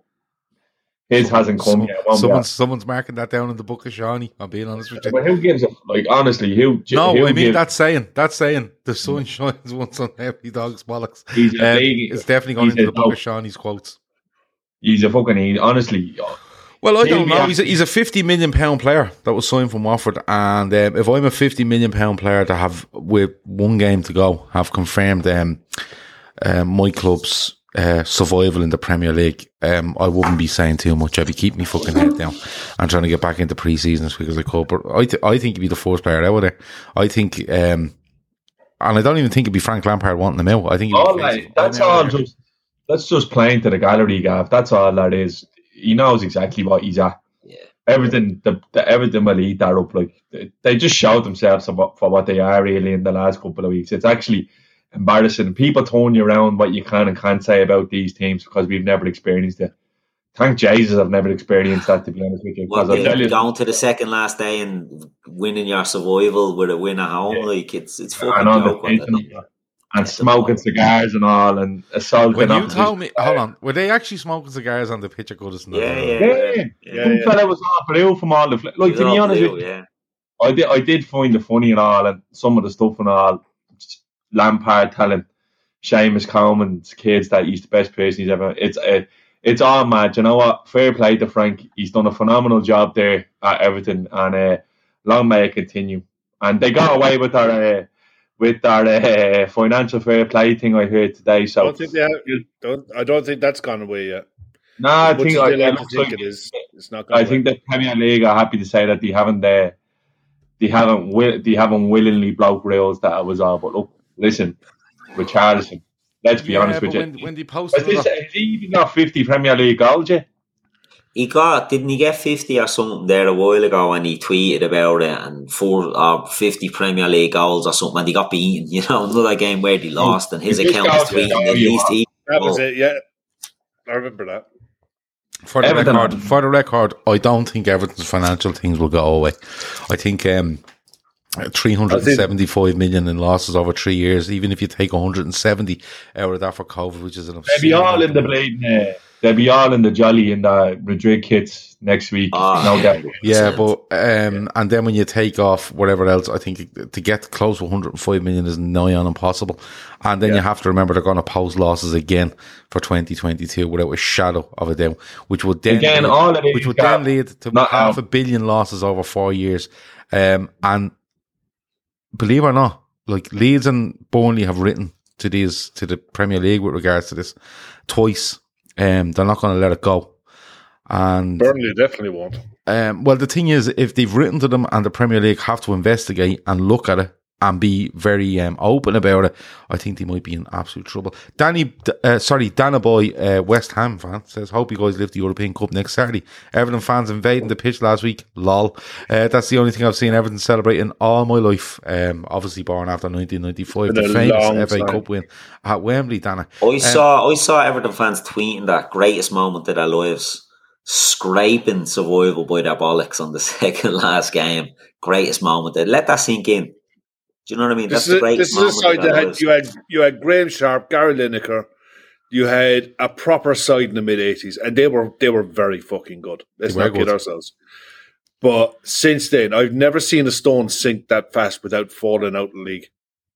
his Some, hasn't come some, yet. Someone's, someone's marking that down in the book of Shawnee, I'm being honest with you. But who gives a, like, honestly, who... No, who I mean, gives, that's saying, that's saying, the sun shines once on every dog's bollocks. He's a um, big, it's definitely going into the book dog. of Shawnee's quotes. He's a fucking... He, honestly... Well, I don't know. He's a, he's a fifty million pound player that was signed from Watford, and um, if I'm a fifty million pound player to have, with one game to go, have confirmed um, uh, my club's uh, survival in the Premier League, um, I wouldn't be saying too much. I'd be keeping my fucking head down and trying to get back into pre-season as quick as I could. But I, th- I think he'd be the first player out there. I think, um, and I don't even think it'd be Frank Lampard wanting him out. I think all right, that's all. Just, that's just playing to the gallery, Gav. That's all that is. He knows exactly what he's at. Yeah. Everything, the, the everything will eat that up. Like they, they just showed themselves for what, for what they are really in the last couple of weeks. It's actually embarrassing. People turn you around what you can and can't say about these teams because we've never experienced it. Thank Jesus, I've never experienced that, to be honest with you. Well, I'll tell you, going to the second last day and winning your survival with a win at home, yeah. like it's it's fucking joke. and smoking cigars and all, and assaulting. When you told me, hold on, were they actually smoking cigars on the pitch at Goodison? Yeah, yeah, yeah. yeah. yeah. One fella was all blue from all the fl- like. To be honest, blue, with you, yeah. I did. I did find it funny and all, and some of the stuff and all. Lampard telling Seamus Coleman's kids that he's the best person he's ever. It's a. Uh, It's all mad. You know what? Fair play to Frank. He's done a phenomenal job there at Everton, and uh, long may it continue. And they got away with our uh, with our uh, financial fair play thing I heard today. So I don't think they have, you don't, I don't think that's gone away yet. No, nah, I think, I, like think like it is. It's not. Gone I away. think the Premier League are happy to say that they haven't uh, they haven't will, they haven't willingly broke rules that it was all. But look, listen, Richarlison. Let's be yeah, honest with you. When, when they posted, has, this, has he even got fifty Premier League goals yet? He got, didn't he get fifty or something there a while ago, and he tweeted about it, and four or fifty Premier League goals or something, and he got beaten. You know, another game where he lost, and his he account was tweeting at least he. That was it. Yeah, I remember that. For the Everton. record, for the record, I don't think Everton's financial things will go away. I think. Um, three hundred seventy-five million in losses over three years, even if you take one hundred seventy out of that for COVID, which is an obscene. They'll be all in the bleeding, uh, they'll be all in the jolly in the Madrid kits next week. Oh, no doubt. Yeah, but, um, and then when you take off whatever else, I think to get close to one hundred five million is nigh on impossible. And then yeah. you have to remember they're going to post losses again for twenty twenty-two without a shadow of a doubt, which would then, again, lead, all of which would then lead to half out. a billion losses over four years. Um, and, believe it or not, like Leeds and Burnley have written to these to the Premier League with regards to this twice. Um, they're not going to let it go. And Burnley definitely won't. Um, well, the thing is, if they've written to them and the Premier League have to investigate and look at it and be very um, open about it, I think they might be in absolute trouble. Danny, uh, sorry, Dana Boy, uh, West Ham fan, says, hope you guys lift the European Cup next Saturday. Everton fans invading the pitch last week. Lol. Uh, that's the only thing I've seen Everton celebrate in all my life. Um, obviously born after nineteen ninety-five, the famous F A time. Cup win at Wembley, Dana. I um, saw, I saw Everton fans tweeting that greatest moment of their lives, scraping survival by their bollocks on the second last game. Greatest moment. Let that sink in. Do you know what I mean? This That's is, the this is a side that had, you had you had Graham Sharp, Gary Lineker, you had a proper side in the mid eighties, and they were they were very fucking good. Let's not kid ourselves. But since then, I've never seen a stone sink that fast without falling out of the league.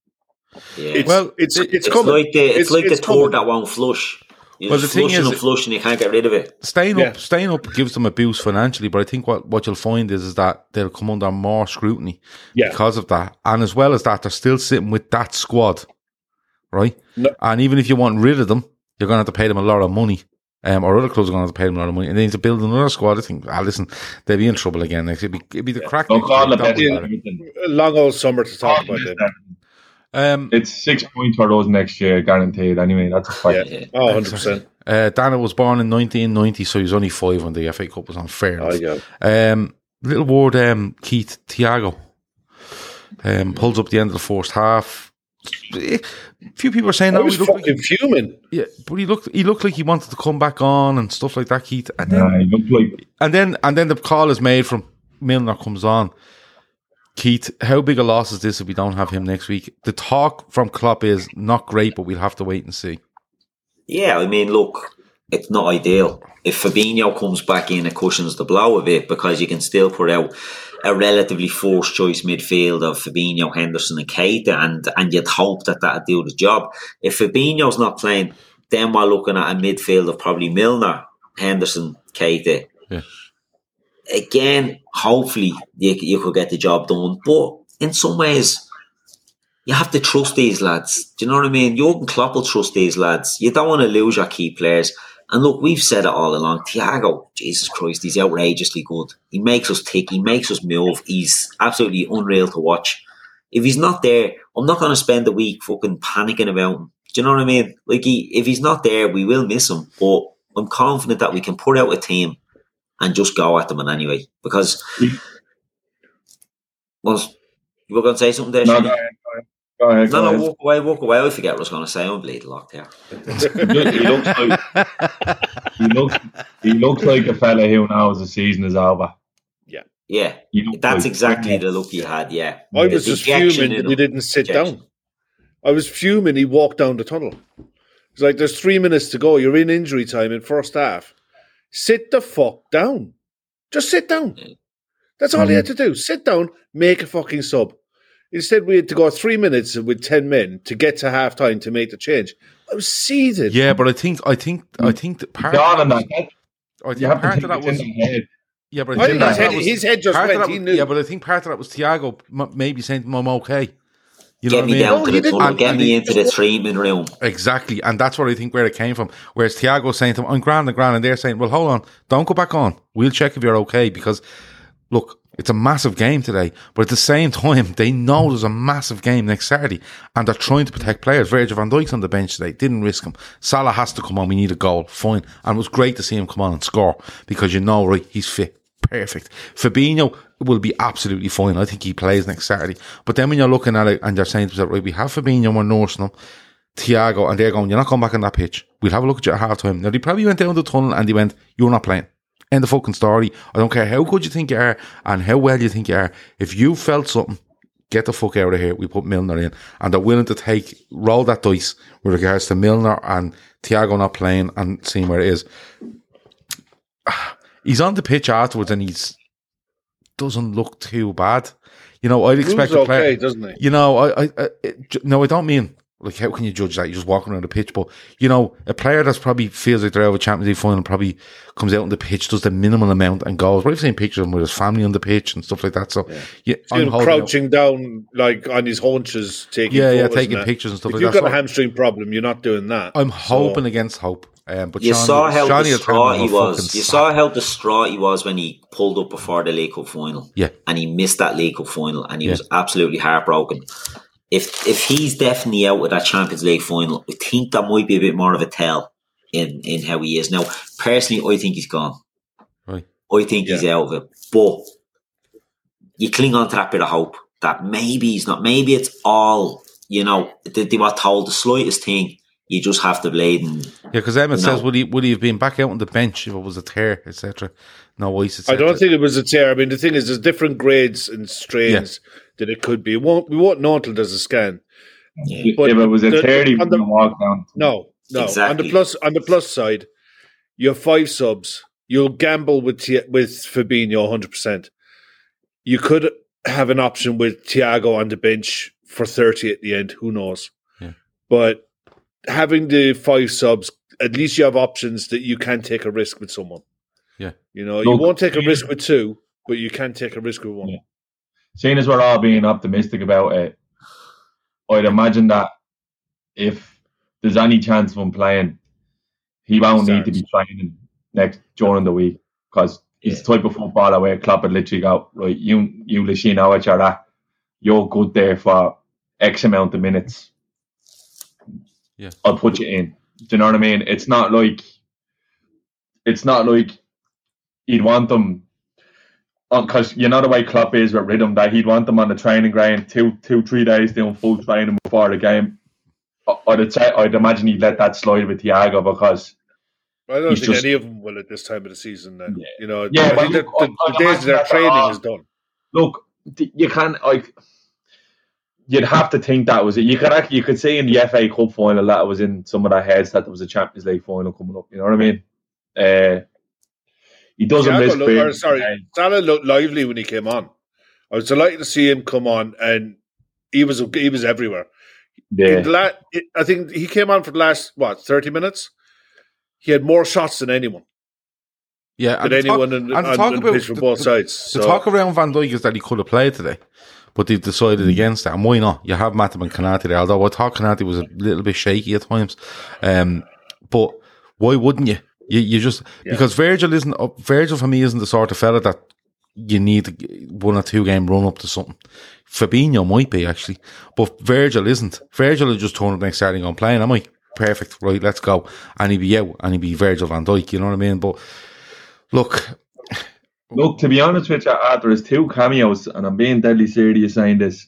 Yeah. It's, well, it's it's, it's coming. like the it's, it's like it's the tour that won't flush. You well, the thing is, and flush and you can't get rid of it. Staying yeah. up, staying up gives them a boost financially, but I think what, what you'll find is is that they'll come under more scrutiny yeah. because of that, and as well as that, they're still sitting with that squad, right? No. And even if you want rid of them, you're going to have to pay them a lot of money, um, or other clubs are going to have to pay them a lot of money, and then to build another squad, I think, ah, listen, they'll be in trouble again. It'd be, it'd be the crack. Don't call it a long old summer to talk about it. Um, it's six points for those next year, guaranteed. Anyway, that's a fact. Yeah. Oh, one hundred percent. Uh, Dana was born in nineteen ninety, so he was only five when the F A Cup was on. Fairness. Oh, yeah. Um, little word, um, Keith Thiago um, pulls up the end of the first half. A few people are saying, I "No, was he looked fucking like, fuming." Yeah, but he looked he looked like he wanted to come back on and stuff like that, Keith. And then, nah, he looked like- and then, and then the call is made from Milner comes on. Keith, how big a loss is this if we don't have him next week? The talk from Klopp is not great, but we'll have to wait and see. Yeah, I mean, look, it's not ideal. If Fabinho comes back in, it cushions the blow a bit because you can still put out a relatively forced choice midfield of Fabinho, Henderson and Keita, and, and you'd hope that that would do the job. If Fabinho's not playing, then we're looking at a midfield of probably Milner, Henderson, Keita. Yeah. Again, hopefully you, you could get the job done. But in some ways, you have to trust these lads. Do you know what I mean? Jurgen Klopp will trust these lads. You don't want to lose your key players. And look, we've said it all along. Thiago, Jesus Christ, he's outrageously good. He makes us tick. He makes us move. He's absolutely unreal to watch. If he's not there, I'm not going to spend a week fucking panicking about him. Do you know what I mean? Like, he, if he's not there, we will miss him. But I'm confident that we can put out a team and just go at them in any way. Because, well, you were going to say something there, no, Shane? go ahead, go ahead. Go ahead, no, go no, ahead. walk away, walk away. I forget what I was going to say. I'm bleeding locked here. he looks like he looks he looks like a fella who knows the season is over. Yeah, yeah. That's like, exactly the look he had. Yeah, I the was just fuming that we didn't sit dejection. down. I was fuming. He walked down the tunnel. It's like there's three minutes to go. You're in injury time in first half. Sit the fuck down. Just sit down. That's all mm-hmm. he had to do. Sit down, make a fucking sub. Instead, we had to go three minutes with ten men to get to half time to make the change. I was seething. Yeah, but I think I think I think that part of that, that I think part of that was yeah, but I think his head, was, his head just went. That, he knew. Yeah, but I think part of that was Thiago maybe saying, "I'm okay." You get know me what I mean? down to the tunnel, and, get and me he, into the treatment room. Exactly, and that's what I think where it came from. Whereas Thiago's saying to him, "I'm grand and grand," and they're saying, "Well, hold on, don't go back on. We'll check if you're okay." Because look, it's a massive game today, but at the same time, they know there's a massive game next Saturday, and they're trying to protect players. Virgil van Dijk's on the bench today, didn't risk him. Salah has to come on, we need a goal, fine. And it was great to see him come on and score, because you know, right, he's fit, perfect. Fabinho will be absolutely fine. I think he plays next Saturday. But then when you're looking at it, and you're saying to yourself, right, we have Fabinho, we're nursing him, Thiago, and they're going, you're not coming back on that pitch. We'll have a look at you at half time. Now, they probably went down the tunnel, and they went, you're not playing. End the fucking story. I don't care how good you think you are and how well you think you are. If you felt something, get the fuck out of here. We put Milner in, and they're willing to take roll that dice with regards to Milner and Thiago not playing and seeing where it is. He's on the pitch afterwards, and he's doesn't look too bad. You know, I'd expect a player, okay, doesn't he? You know, I, I, I, no, I don't mean. Like, how can you judge that? You're just walking around the pitch. But, you know, a player that's probably feels like they're out of a Champions League final probably comes out on the pitch, does the minimal amount and goes. What have you seen pictures of him with his family on the pitch and stuff like that? So, yeah, yeah I'm crouching out. down, like, on his haunches, taking Yeah, photos yeah, taking and pictures and stuff if like you've that. You've got so a hamstring problem, you're not doing that. I'm so. hoping against hope. Um, but you Sean, saw how Sean distraught he was. You sack. saw how distraught he was when he pulled up before the League Cup final. Yeah. And he missed that League Cup final, and he yeah. was absolutely heartbroken. If if he's definitely out of that Champions League final, I think that might be a bit more of a tell in, in how he is. Now, personally, I think he's gone. Right. I think yeah. he's out of it. But you cling on to that bit of hope that maybe he's not. Maybe it's all, you know, they, they were told the slightest thing, you just have to blade. And, yeah, because Emmett you know, says, would he would he have been back out on the bench if it was a tear, et cetera? No ice, et cetera. I don't think it was a tear. I mean, the thing is, there's different grades and strains yeah. that it could be. It won't, we won't know until there's a scan. Yeah. But if it was a the, tear, he wouldn't walk down. No, no. Exactly. On the plus, on the plus side, you have five subs. You'll gamble with with Fabinho one hundred percent. You could have an option with Thiago on the bench for thirty at the end. Who knows? Yeah. But having the five subs, at least you have options that you can take a risk with someone. Yeah. You know, Look, you won't take a risk with two, but you can take a risk with one. Yeah. Seeing as we're all being optimistic about it, I'd imagine that if there's any chance of him playing, he won't need to be training next during the week, because he's the type of footballer where Klopp would literally go, right, you, you, Lachine, know what you're at. You're good there for X amount of minutes. Yeah, I'll put you in. Do you know what I mean? It's not like, it's not like he'd want them, because you know the way Klopp is with rhythm, that he'd want them on the training ground two, two, three days doing full training before the game. I'd say, I'd imagine he'd let that slide with Thiago, because I don't think just, any of them will at this time of the season. Then yeah. you know, yeah, but look, the, the, the days of their training all, is done. Look, you can't like. You'd have to think that was it. You could actually, you could see in the F A Cup final that it was in some of their heads that there was a Champions League final coming up. You know what I mean? Uh, he doesn't miss. Look, or, sorry, Salah looked lively when he came on. I was delighted to see him come on, and he was he was everywhere. Yeah, la- I think he came on for the last what thirty minutes. He had more shots than anyone. Yeah, than anyone talk, in, on, on the pitch for both the, sides. The so. talk around Van Dijk is that he could have played today, but they've decided against that. And why not? You have Matip and Konate there, although I thought Konate was a little bit shaky at times. Um, but why wouldn't you? You, you just yeah. because Virgil isn't up, Virgil for me isn't the sort of fella that you need one or two game run up to something. Fabinho might be actually, but Virgil isn't. Virgil will just turn up next Saturday and playing. Am I perfect? Right, let's go. And he'd be out, and he'd be Virgil van Dijk. You know what I mean? But look, look. To be honest with you, uh, there is two cameos, and I'm being deadly serious saying this.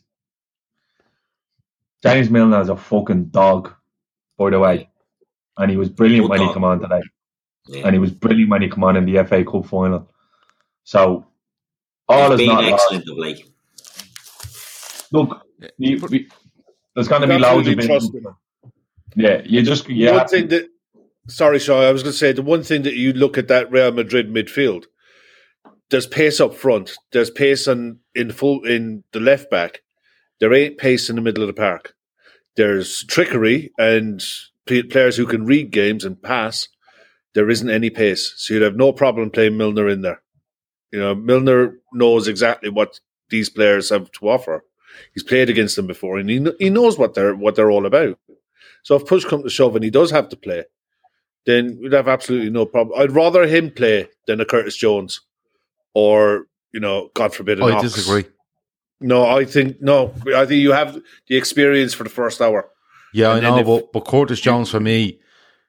James Milner is a fucking dog, by the way, and he was brilliant when he came on today. Yeah. And he was brilliant when he came on in the F A Cup final. So all He's is been not excellent of late. Look, we, we, there's going to be loads of it. Yeah, you just yeah. One thing that, sorry, Shaw, I was going to say the one thing that you look at that Real Madrid midfield. There's pace up front. There's pace on in full in the left back. There ain't pace in the middle of the park. There's trickery and players who can read games and pass. There isn't any pace, so you'd have no problem playing Milner in there. You know, Milner knows exactly what these players have to offer. He's played against them before, and he he knows what they're what they're all about. So if push comes to shove and he does have to play, then we'd have absolutely no problem. I'd rather him play than a Curtis Jones, or you know, God forbid, an I Ox. disagree. No, I think no. I think you have the experience for the first hour. Yeah, and I know, if, but, but Curtis Jones for me,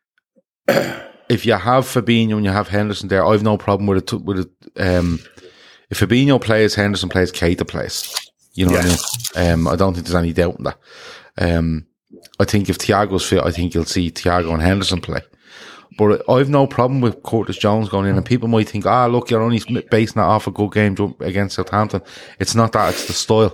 if you have Fabinho and you have Henderson there, I've no problem with it. With it, um, if Fabinho plays, Henderson plays, Keita plays. You know yeah. what I mean? Um, I don't think there's any doubt in that. Um, I think if Thiago's fit, I think you'll see Thiago and Henderson play. But I've no problem with Curtis Jones going in, and people might think, ah, look, you're only basing that off a good game against Southampton. It's not that; it's the style.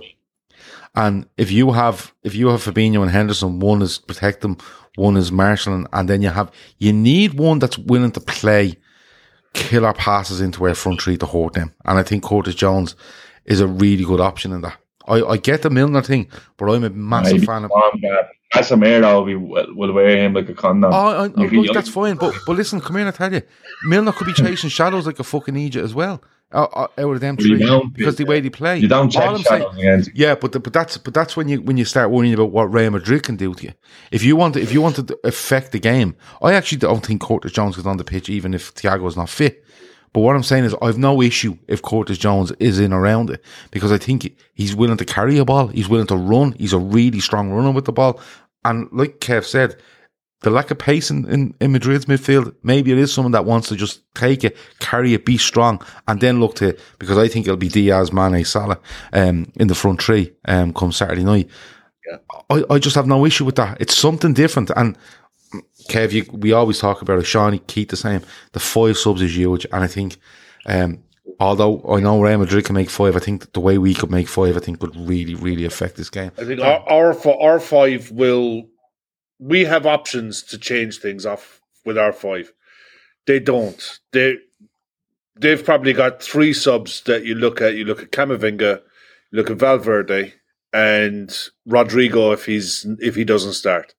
And if you have, if you have Fabinho and Henderson, one is protect them, one is marshalling, and then you have, you need one that's willing to play killer passes into our front three to hurt them. And I think Curtis Jones is a really good option in that. I, I get the Milner thing, but I'm a massive Maybe fan of. Casemiro will, will wear him like a condom. Oh, I, I, look, that's fine, but but listen, come here and I tell you, Milner could be chasing shadows like a fucking idiot as well. Uh, uh, out of them three, because the way they play, you don't check shadows against. Yeah, but the, but that's but that's when you when you start worrying about what Real Madrid can do to you. If you want to, if you want to affect the game, I actually don't think Curtis Jones is on the pitch, even if Thiago is not fit. But what I'm saying is, I've no issue if Curtis Jones is in around it, because I think he's willing to carry a ball, he's willing to run, he's a really strong runner with the ball, and like Kev said, the lack of pace in, in, in Madrid's midfield, maybe it is someone that wants to just take it, carry it, be strong, and then look to, because I think it'll be Diaz, Mane, Salah um, in the front three um, come Saturday night. Yeah. I, I just have no issue with that. It's something different. And Kev, you, we always talk about it, Shawnee, keep the same. The five subs is huge, and I think, um, although I know Real Madrid can make five, I think the way we could make five, I think would really, really affect this game. I think our our, our five will. We have options to change things off with our five. They don't. They they've probably got three subs that you look at. You look at Camavinga, you look at Valverde, and Rodrigo if he's if he doesn't start.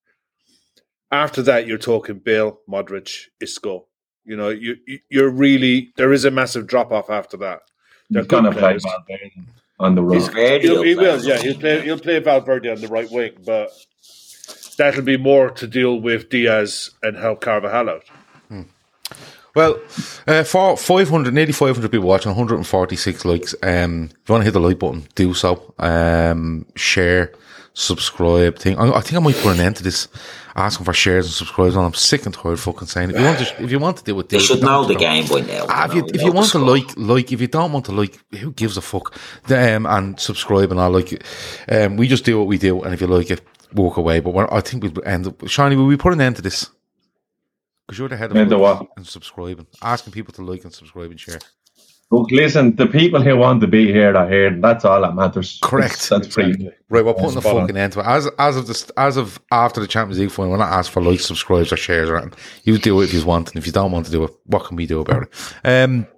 After that, you're talking Bale, Modric, Isco. You know, you you're really there is a massive drop off after that. They're going to play Valverde on the right. He will, yeah. He'll play. He'll play Valverde on the right wing, but that'll be more to deal with Diaz and help Carvajal out. Hmm. Well, uh, for five hundred, nearly five hundred people watching, one hundred forty-six likes. Um, if you want to hit the like button, do so. Um, share, subscribe. Thing. I, I think I might put an end to this. Asking for shares and subscribes, and I'm sick and tired of fucking saying it. If you want to, if you want to do it, do they it. should know the game by now. Ah, if you, if you want to like, like. If you don't want to like, who gives a fuck? Um, and subscribe and all. Like, um, we just do what we do, and if you like it, walk away. But we're, I think we'll end up. Shani, will we put an end to this? Because you're the head of end what? And subscribing, asking people to like and subscribe and share. Look, listen, the people who want to be here are here. That's all that matters. Correct. That's, that's pretty. Right, we're putting the fucking end to it. As as of this, as of after the Champions League final, we're not asked for likes, subscribes, or shares or anything. You do it if you want, and if you don't want to do it, what can we do about it? Um,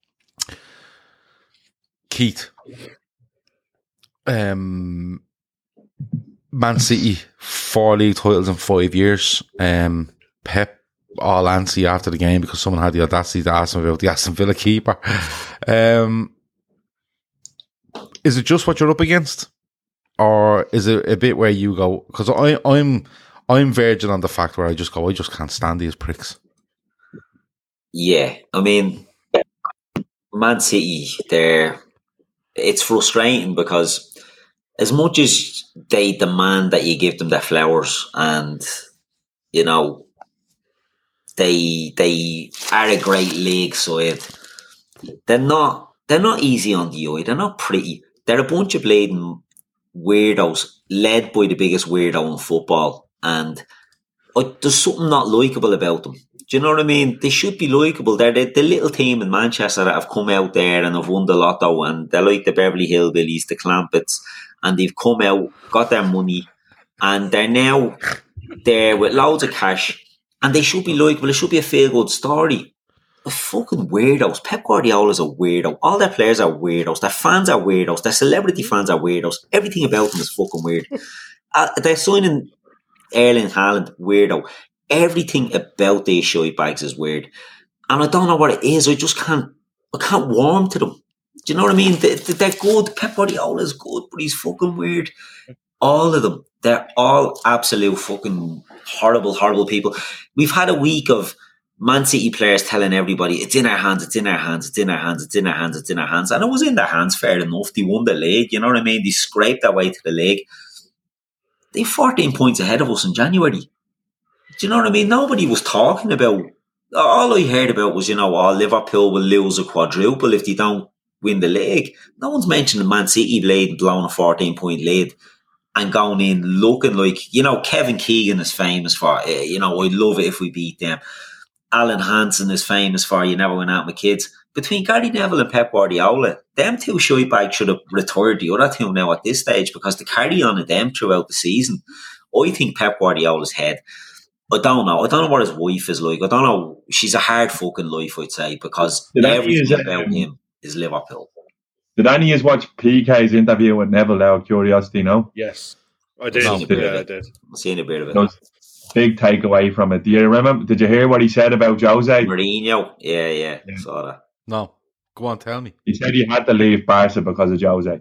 Keith, um, Man City, four league titles in five years. Um, Pep all antsy after the game because someone had the audacity to ask him about the Aston Villa keeper. Um, is it just what you're up against, or is it a bit where you go? Because I, I'm, I'm verging on the fact where I just go, I just can't stand these pricks. Yeah, I mean, Man City, they're it's frustrating because as much as they demand that you give them their flowers, and you know. They they are a great league side. They're not they're not easy on the eye. They're not pretty. They're a bunch of bleeding weirdos led by the biggest weirdo in football. And uh, there's something not likeable about them. Do you know what I mean? They should be likeable. They're the, the little team in Manchester that have come out there and have won the lotto, and they're like the Beverly Hillbillies, the Clampets, and they've come out, got their money, and they're now there with loads of cash, and they should be like, well, it should be a feel good story. The fucking weirdos. Pep Guardiola's a weirdo. All their players are weirdos. Their fans are weirdos. Their celebrity fans are weirdos. Everything about them is fucking weird. Uh, they're signing Erling Haaland, weirdo. Everything about these shite bags is weird. And I don't know what it is. I just can't, I can't warm to them. Do you know what I mean? They, they're good. Pep Guardiola's good, but he's fucking weird. All of them. They're all absolute fucking horrible, horrible people. We've had a week of Man City players telling everybody, it's in our hands, it's in our hands, it's in our hands, it's in our hands, it's in our hands. And it was in their hands, fair enough. They won the league, you know what I mean? They scraped their way to the league. They're fourteen points ahead of us in January. Do you know what I mean? Nobody was talking about, all I heard about was, you know, oh, Liverpool will lose a quadruple if they don't win the league. No one's mentioning Man City lead, blowing a fourteen point lead and going in looking like, you know, Kevin Keegan is famous for, uh, you know, I'd love it if we beat them. Alan Hansen is famous for you never went out with kids. Between Gary Neville and Pep Guardiola, them two shitebags should have retired the other two now at this stage, because the carry on of them throughout the season, I think Pep Guardiola's head, I don't know. I don't know what his wife is like. I don't know. She's a hard fucking life, I'd say, because did everything about him is Liverpool. Did any of you watch P K's interview with Neville out of curiosity, no? Yes. I did. No, yeah, I did. I've seen a bit of it. No, big takeaway from it. Do you remember? Did you hear what he said about Jose Mourinho? Yeah, yeah, yeah. Saw that. No, go on, tell me. He said he had to leave Barca because of Jose.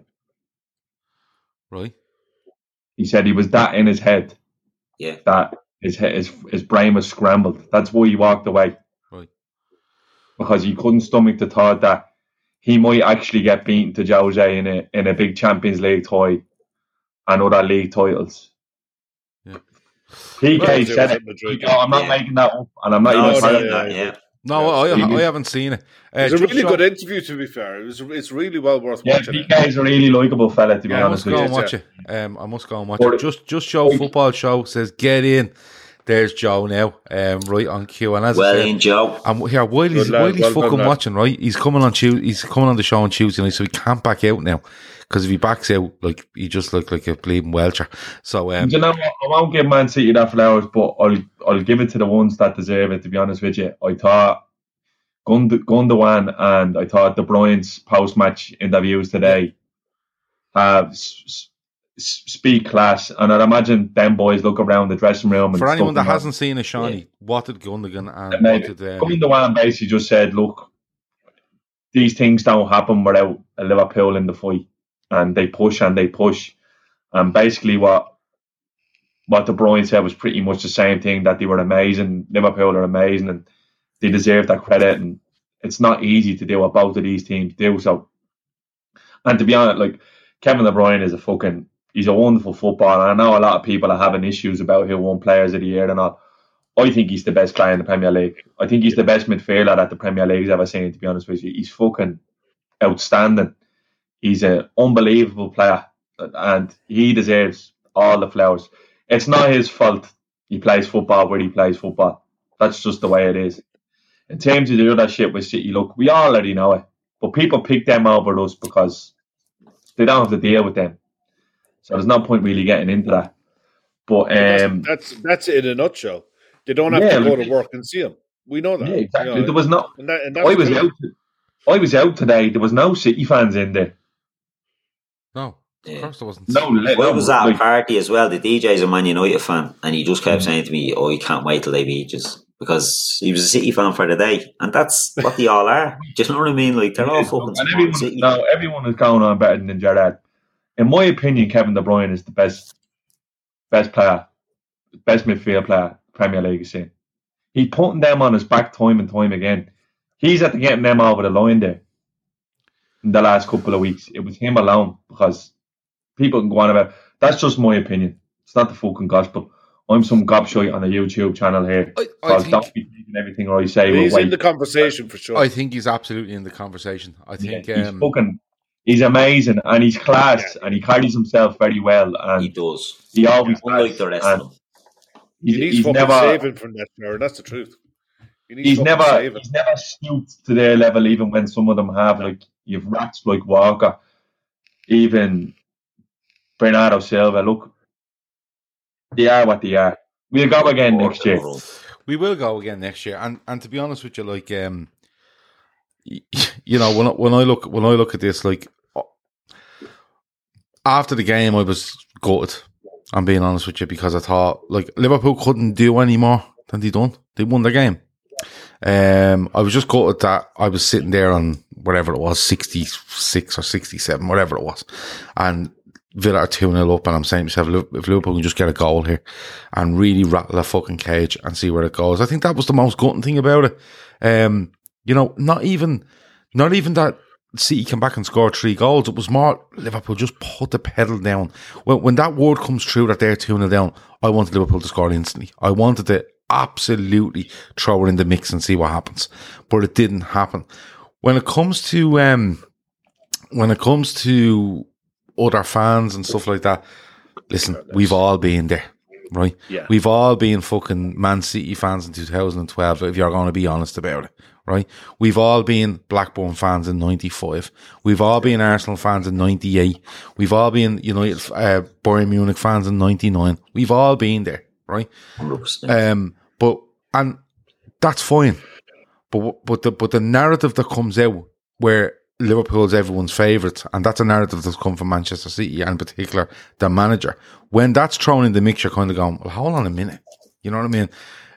Right. He said he was that in his head. Yeah. That his his his brain was scrambled. That's why he walked away. Right. Because he couldn't stomach the thought that he might actually get beaten to Jose in a in a big Champions League tie and other league titles. Yeah. P K well, said it. Madrid, oh, I'm not yeah. making that up, and I'm not no, even saying that. Yeah. No, I, I haven't seen it. Uh, it's a really show... good interview, to be fair. It was, it's really well worth yeah, watching. Yeah, P K is a really likeable fella, to be yeah, honest. I must go and watch it. Um, I must go and watch or, it. Just, just show football show says get in. There's Joe now, um, right on cue. And as well, I said, in Joe. And here, while he's, while he's well fucking done, watching, right? He's coming on Tuesday. He's coming on the show on Tuesday night, so he can't back out now. Because if he backs out, like he just looked like a bleeding welcher. So, um, you know, I won't give Man City that flowers, but I'll I'll give it to the ones that deserve it. To be honest with you, I thought Gund- Gundogan and I thought De Bruyne's post-match interviews today have s- s- speak class, and I'd imagine them boys look around the dressing room. And for anyone that hasn't on. seen a Shawnee, yeah. what did Gundogan and, and what did um, Gundogan basically just said, "Look, these things don't happen without a Liverpool in the fight." And they push and they push. And basically what what De Bruyne said was pretty much the same thing, that they were amazing. Liverpool are amazing and they deserve that credit. And it's not easy to do what both of these teams do. So, and to be honest, like Kevin De Bruyne is a fucking, he's a wonderful footballer. And I know a lot of people are having issues about who won Players of the Year and all. I think he's the best player in the Premier League. I think he's the best midfielder that the Premier League's ever seen, to be honest with you. He's fucking outstanding. He's an unbelievable player, and he deserves all the flowers. It's not his fault he plays football where he plays football. That's just the way it is. In terms of the other shit with City, look, we already know it. But people pick them over us because they don't have to deal with them. So there's no point really getting into that. But um, that's, that's that's it in a nutshell. They don't have yeah, to go to work and see them. We know that. Yeah, exactly. You know, there was not. And that, and I was out. I was out today. There was no City fans in there. No, of course there wasn't. No, I was at a party as well. The D J's a Man United fan, and he just kept mm. saying to me, "Oh, he can't wait till they beat us," because he was a City fan for the day, and that's what they all are. Do you know what I mean? Like they're all fucking. And everyone, City. No, everyone is going on better than Gerrard. In my opinion, Kevin De Bruyne is the best, best player, best midfield player Premier League has seen. He's putting them on his back time and time again. He's at the getting them over the line there. In the last couple of weeks, it was him alone, because people can go on about. That's just my opinion. It's not the fucking gospel. I'm some gobshite on a YouTube channel here. I, I think, don't be taking everything I say. He's in the conversation for sure. I think he's absolutely in the conversation. I think yeah, he's um, fucking. He's amazing, and he's class, yeah. and he carries himself very well. And he does. He always yeah, unlike the rest of them. He's, he's, he's never saving from that player. That's the truth. He he's never. Saving. He's never stooped to their level, even when some of them have. Like you've rats like Walker, even Bernardo Silva. Look, They are what they are. We'll go again next year. We will go again next year. And and to be honest with you, like um, you know, when I, when I look when I look at this, like after the game, I was gutted. I'm being honest with you because I thought like Liverpool couldn't do any more than they done. They won the game. Um, I was just gutted that I was sitting there on whatever it was, sixty-six or sixty-seven, whatever it was, and Villa are two nil up, and I'm saying to myself, if Liverpool can just get a goal here and really rattle a fucking cage and see where it goes. I think that was the most gutting thing about it. Um, you know, not even, not even that City came back and scored three goals. It was more Liverpool just put the pedal down. When, when that word comes through that they're two nil down, I wanted Liverpool to score instantly. I wanted to absolutely throw it in the mix and see what happens, but it didn't happen. When it comes to um, when it comes to other fans and stuff like that, listen, we've all been there, right? Yeah. We've all been fucking Man City fans in two thousand twelve, if you're going to be honest about it, right? We've all been Blackburn fans in ninety-five. We've all been Arsenal fans in ninety-eight. We've all been United, uh, Bayern Munich fans in ninety-nine. We've all been there, right? one hundred percent. Um, but, and that's fine. But, but the, but the narrative that comes out where Liverpool's everyone's favourite, and that's a narrative that's come from Manchester City, and in particular the manager. When that's thrown in the mix, you're kind of going, well, hold on a minute. You know what I mean?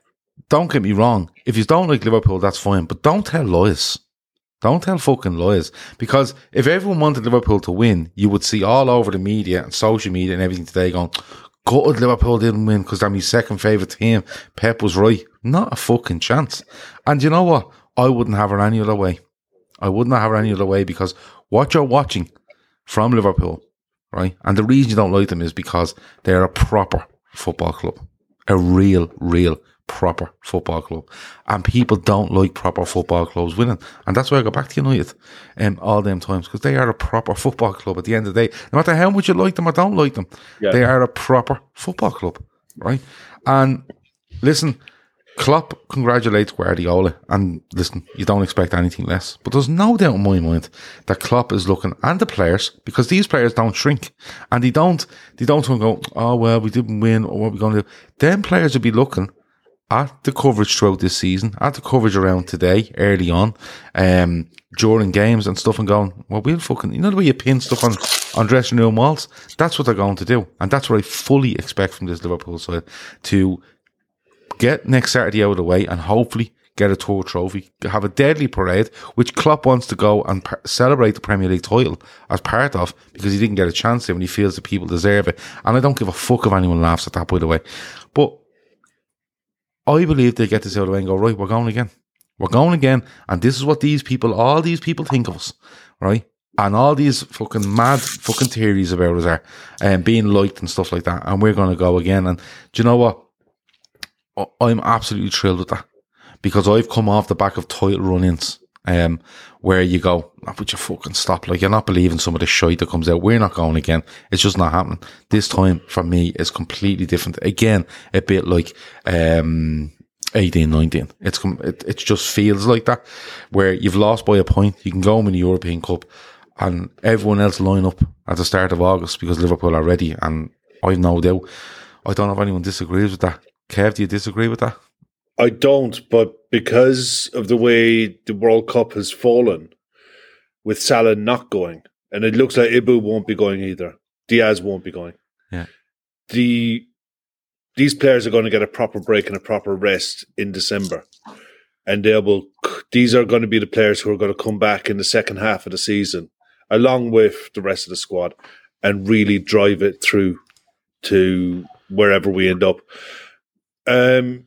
Don't get me wrong. If you don't like Liverpool, that's fine. But don't tell lies. Don't tell fucking lies. Because if everyone wanted Liverpool to win, you would see all over the media and social media and everything today going, gutted Liverpool didn't win because they're my second favourite team. Pep was right. Not a fucking chance. And you know what? I wouldn't have her any other way. I would not have it any other way, because what you're watching from Liverpool, right? And the reason you don't like them is because they're a proper football club. A real, real proper football club. And people don't like proper football clubs winning. And that's why I go back to United um, all them times, because they are a proper football club at the end of the day. No matter how much you like them or don't like them, yeah. They are a proper football club, right? And listen, Klopp congratulates Guardiola, and listen, you don't expect anything less. But there's no doubt in my mind that Klopp is looking, and the players, because these players don't shrink, and they don't, they don't go, oh well, we didn't win, or what are we going to do? Them players will be looking at the coverage throughout this season, at the coverage around today, early on, um, during games and stuff, and going, well, we'll fucking, you know the way you pin stuff on, on dressing room walls? That's what they're going to do. And that's what I fully expect from this Liverpool side, to get next Saturday out of the way and hopefully get a tour trophy, have a deadly parade, which Klopp wants to go and par- celebrate the Premier League title as part of, because he didn't get a chance there when he feels that people deserve it. And I don't give a fuck if anyone laughs at that, by the way. But I believe they get this out of the way and go, right, we're going again. We're going again. And this is what these people, all these people think of us, right? And all these fucking mad fucking theories about us are um, being liked and stuff like that. And we're going to go again. And do you know what? I'm absolutely thrilled with that, because I've come off the back of title run-ins um, where you go, oh, would you fucking stop? Like, you're not believing some of the shite that comes out. We're not going again. It's just not happening. This time, for me, is completely different. Again, a bit like um, eighteen nineteen. It's it, it just feels like that, where you've lost by a point. You can go in the European Cup, and everyone else line up at the start of August because Liverpool are ready. And I've no doubt, I don't know if anyone disagrees with that. Kev, do you disagree with that? I don't, but because of the way the World Cup has fallen, with Salah not going, and it looks like Ibu won't be going either. Diaz won't be going. Yeah. The these players are going to get a proper break and a proper rest in December, and they will. These are going to be the players who are going to come back in the second half of the season, along with the rest of the squad, and really drive it through to wherever we end up. Um,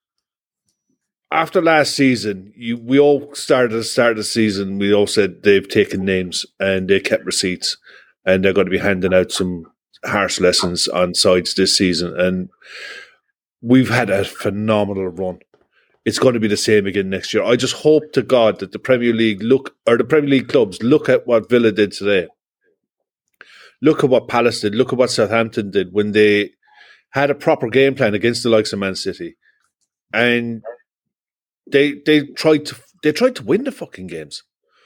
after last season, you, we all started at the start of the season, we all said they've taken names and they kept receipts, and they're going to be handing out some harsh lessons on sides this season. And we've had a phenomenal run. It's going to be the same again next year. I just hope to God that the Premier League look, or the Premier League clubs look at what Villa did today. Look at what Palace did. Look at what Southampton did when they had a proper game plan against the likes of Man City, and they they tried to they tried to win the fucking games.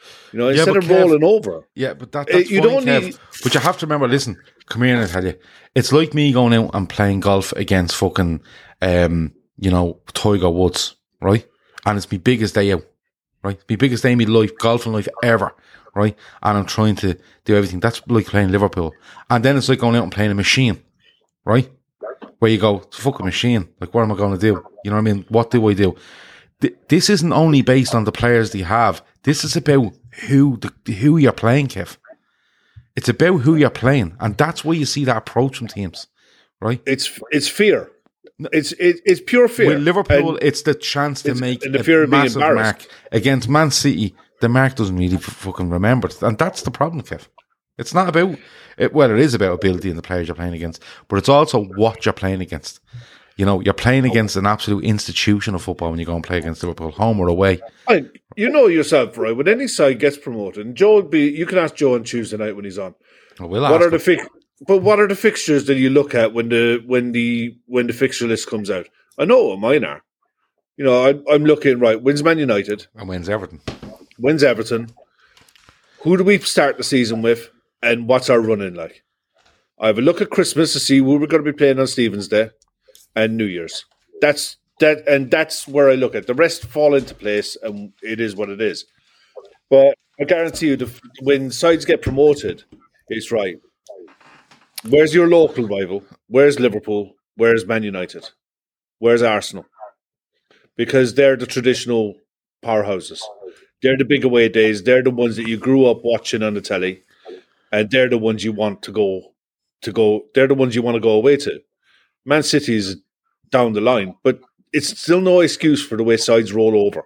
You know, instead yeah, of Kev, rolling over. Yeah, but that, that's uh, you fine, don't Kev. Need... But you have to remember, listen, come here and I tell you, it's like me going out and playing golf against fucking, um, you know, Tiger Woods, right? And it's my biggest day out, right? My biggest day in my life, golfing life ever, right? And I'm trying to do everything. That's like playing Liverpool. And then it's like going out and playing a machine, right? Where you go, it's a fucking machine. Like, what am I going to do? You know what I mean? What do I do? Th- this isn't only based on the players that you have. This is about who the, who you're playing, Kev. It's about who you're playing. And that's where you see that approach from teams, right? It's it's fear. It's it, it's pure fear. With Liverpool, and it's the chance to make the fear a massive mark. Against Man City, the mark doesn't really fucking remember it. And that's the problem, Kev. It's not about, it, well, it is about ability and the players you're playing against, but it's also what you're playing against. You know, you're playing against an absolute institution of football when you go and play against Liverpool, home or away. I, you know yourself, right? When any side gets promoted, and Joe would be, you can ask Joe on Tuesday night when he's on. I will what ask are the fi- But what are the fixtures that you look at when the when the when the fixture list comes out? I know what mine are. You know, I, I'm looking right. When's Man United? And when's Everton? When's Everton? Who do we start the season with? And what's our running like? I have a look at Christmas to see who we're going to be playing on Stephen's Day and New Year's. That's that, and that's where I look at. The rest fall into place, and it is what it is. But I guarantee you, the, when sides get promoted, it's right. Where's your local rival? Where's Liverpool? Where's Man United? Where's Arsenal? Because they're the traditional powerhouses. They're the big away days. They're the ones that you grew up watching on the telly. And they're the ones you want to go to go. They're the ones you want to go away to. Man City is down the line, but it's still no excuse for the way sides roll over.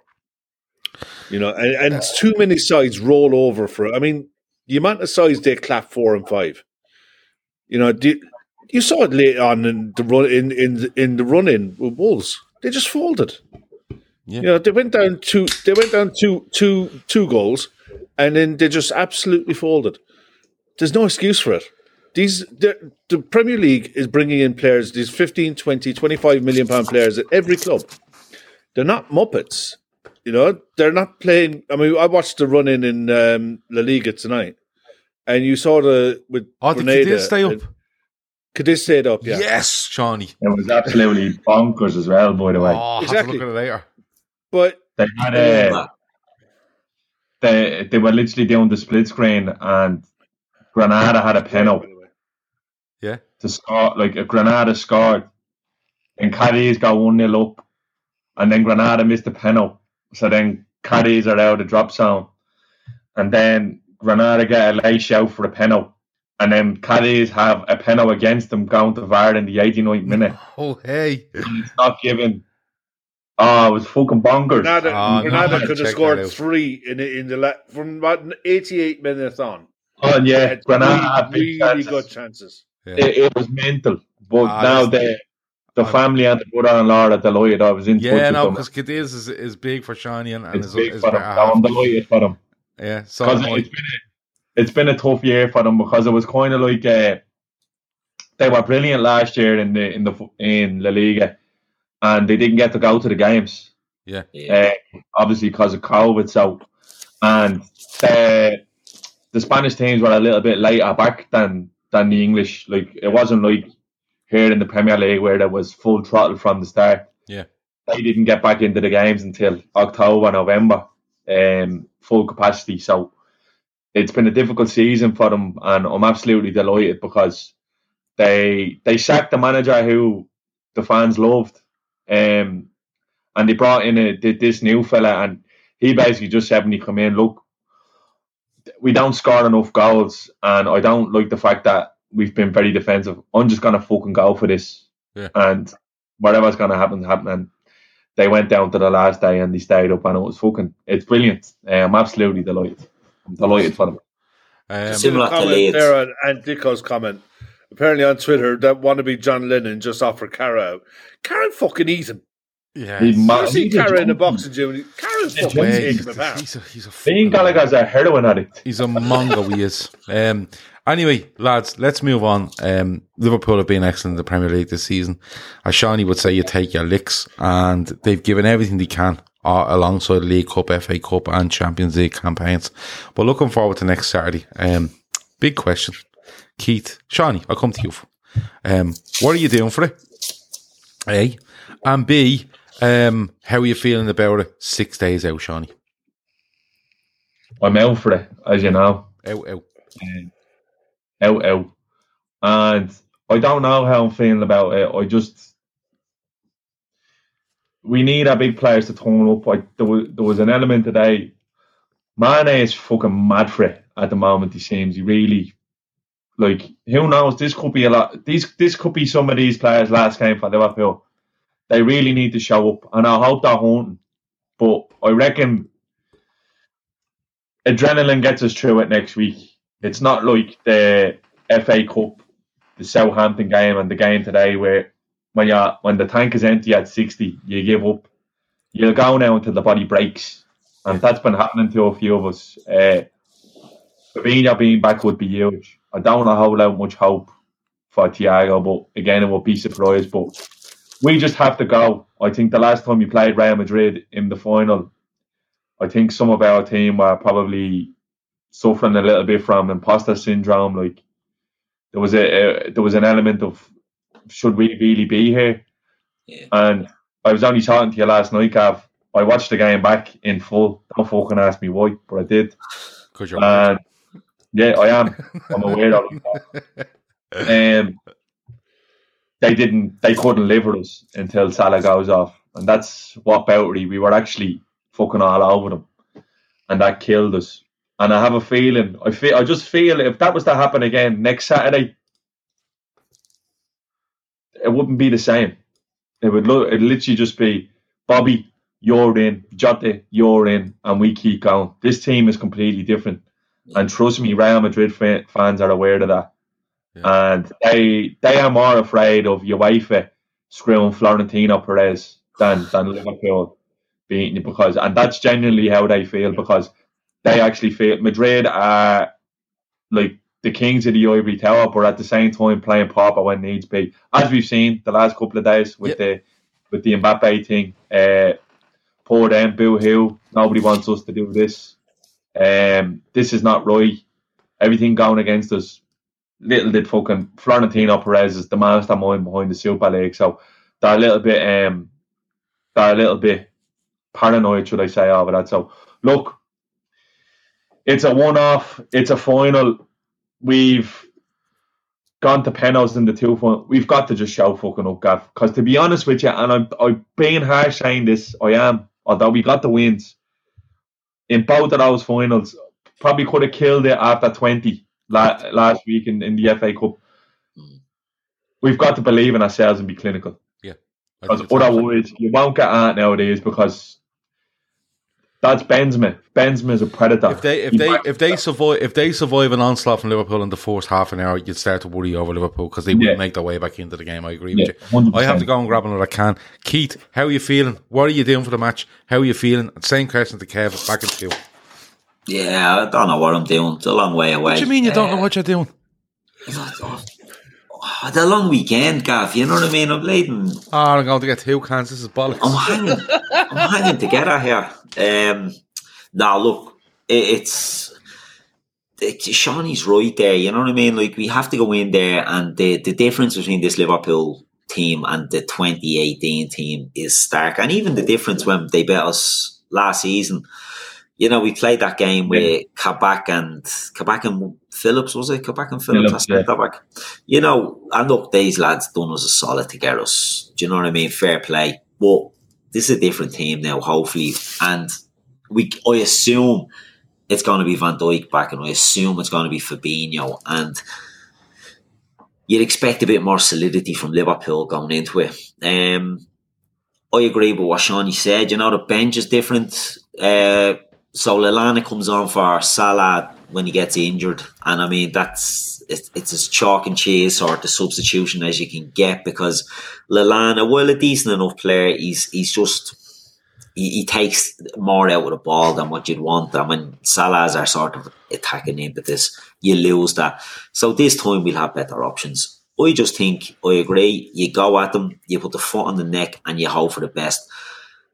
You know, and, and it's too many sides roll over for. I mean, the amount of sides they clap four and five. You know, the, you saw it late on in the run in in in the run in with Wolves. They just folded. Yeah. You know, they went down two. They went down two two two goals, and then they just absolutely folded. There's no excuse for it. These the, the Premier League is bringing in players, these fifteen, twenty, twenty-five million pound players at every club. They're not Muppets. You know, they're not playing. I mean, I watched the run in in um, La Liga tonight, and you saw the with oh, Grenada. Did they stay up? Cadiz stayed up, yeah. Yes, Johnny. It was absolutely bonkers as well, by the way. Oh, exactly. Have to look at it later. But they had a, they they were literally doing the split screen, and Granada had a penalty. Yeah. To score, like a Granada scored, and Cadiz got one nil up, and then Granada missed the penalty. So then Cadiz are out of the drop zone, and then Granada get a late shout for a penalty, and then Cadiz have a penalty against them going to V A R in the eighty-ninth minute. Oh hey, and it's not given. Oh, it was fucking bonkers. Granada, oh, Granada no, could have scored three in the, in the la- from about eighty-eight minutes on. Oh yeah, Granada had really chances. good chances. Yeah. It, it was mental, but ah, now the the family and the brother-in-law are delighted. I was in yeah, touch no, because Cadiz is is big for Shawnee and, and it's is, big is for them. No, I'm delighted for them. Yeah, so because it's been a, it's been a tough year for them because it was kind of like uh, they were brilliant last year in the in the in La Liga, and they didn't get to go to the games. Yeah, uh, obviously because of COVID. So, and the the Spanish teams were a little bit later back than. than the English. Like, it wasn't like here in the Premier League where there was full throttle from the start. Yeah. They didn't get back into the games until October, November, um, full capacity. So it's been a difficult season for them, and I'm absolutely delighted because they they sacked the manager who the fans loved, um, and they brought in a, this new fella, and he basically just said when he come in, look, we don't score enough goals, and I don't like the fact that we've been very defensive. I'm just going to fucking go for this. Yeah. And whatever's going to happen, happen. And they went down to the last day and they stayed up, and it was fucking, it's brilliant. Uh, I'm absolutely delighted. I'm delighted for them. Um, Similar to Leeds. There on Aunt Dicko's comment. Apparently on Twitter, that wannabe John Lennon just offered Cara out. Karen fucking eat him. Yeah, he's you see Cara in the boxing gym. Kara's fucking taking him apart. He's a, he's a Ian Gallagher's a heroin addict. He's a mongo, he is. Um, anyway, lads, let's move on. Um, Liverpool have been excellent in the Premier League this season. As Shawnee would say, you take your licks, and they've given everything they can uh, alongside the League Cup, F A Cup and Champions League campaigns. But looking forward to next Saturday. Um, big question. Keith, Shawnee, I'll come to you. Um, what are you doing for it? A. And B, um, how are you feeling about it six days out, Shawnee? I'm out for it, as you know. Out, out. Um, out, out. And I don't know how I'm feeling about it. I just... We need our big players to turn up. I, there, was, there was an element today. Mane is fucking mad for it at the moment, he seems. He really... Like, who knows? This could be a lot... These, this could be some of these players' last game for Liverpool. They really need to show up. And I hope they're haunting. But I reckon... Adrenaline gets us through it next week. It's not like the F A Cup, the Southampton game and the game today where when you when the tank is empty at sixty, you give up. You'll go now until the body breaks. And that's been happening to a few of us. Uh, Fabinho being back would be huge. I don't know how much hope for Thiago, but again, it would be surprised. But we just have to go. I think the last time we played Real Madrid in the final, I think some of our team were probably suffering a little bit from imposter syndrome. Like there was a, a there was an element of should we really be here? Yeah. And I was only talking to you last night, Gav. I watched the game back in full. Don't fucking ask me why, but I did. Because you're and yeah, I am. I'm aware of it. Um, they didn't. They couldn't live with us until Salah goes off, and that's what Boutry. We were actually fucking all over them, and that killed us. And I have a feeling, I feel, I just feel if that was to happen again next Saturday, it wouldn't be the same. It would look, it'd literally just be Bobby, you're in, Jota, you're in, and we keep going. This team is completely different, and trust me, Real Madrid fans are aware of that, yeah. And they they are more afraid of UEFA screwing Florentino Perez than than Liverpool beating you, because, and that's genuinely how they feel, because they actually feel Madrid are like the kings of the ivory tower, but at the same time playing pauper when needs be, as we've seen the last couple of days with yep. the with the Mbappe thing. Uh, poor them, boo hoo. Nobody wants us to do this. Um, this is not right. Everything going against us. Little did fucking Florentino Perez is the mastermind behind the Super League, so they're a little bit um, they're a little bit. paranoid, should I say, over that. So, look, it's a one-off. It's a final. We've gone to penalties in the two final. We've got to just show fucking up, Gav. Because to be honest with you, and I'm, I'm being harsh saying this, I am, although we got the wins, in both of those finals, probably could have killed it after twenty la- last week in, in the F A Cup. We've got to believe in ourselves and be clinical. Yeah. Because otherwise, you won't get out nowadays, because that's Benzema. Benzema is a predator. If they if they if they survive if they survive an onslaught from Liverpool in the first half an hour, you'd start to worry over Liverpool, because they wouldn't yeah. make their way back into the game. I agree yeah, with you. one hundred percent. I have to go and grab another can. Keith, how are you feeling? What are you doing for the match? How are you feeling? Same question to Kev. Back at you. Yeah, I don't know what I'm doing. It's a long way away. What do you mean you don't uh, know what you're doing? Oh, the long weekend, Gav. You know what I mean? I'm leading. Oh, I'm going to get two cans. This is bollocks. I'm hanging. I'm hanging together here. Um, now, look, it, it's, it's Shawnee's right there. You know what I mean? Like, we have to go in there, and the the difference between this Liverpool team and the twenty eighteen team is stark. And even the difference when they beat us last season. You know, we played that game with yeah. Kabak and Kabak and Phillips, was it? Kabak and Phillips, Phillips yeah. Kabak. You know, and look, these lads done us a solid to get us. Do you know what I mean? Fair play. But this is a different team now, hopefully. And we, I assume it's going to be Van Dijk back, and I assume it's going to be Fabinho. And you'd expect a bit more solidity from Liverpool going into it. Um, I agree with what Shawnee said. You know, the bench is different. Uh, So Lallana comes on for Salah when he gets injured, and I mean that's it's, it's as chalk and cheese sort of substitution as you can get, because Lallana, while a decent enough player, he's he's just he, he takes more out of the ball than what you'd want. And when Salah's are sort of attacking impetus, you lose that. So this time we'll have better options. I just think I agree. You go at them, you put the foot on the neck, and you hope for the best.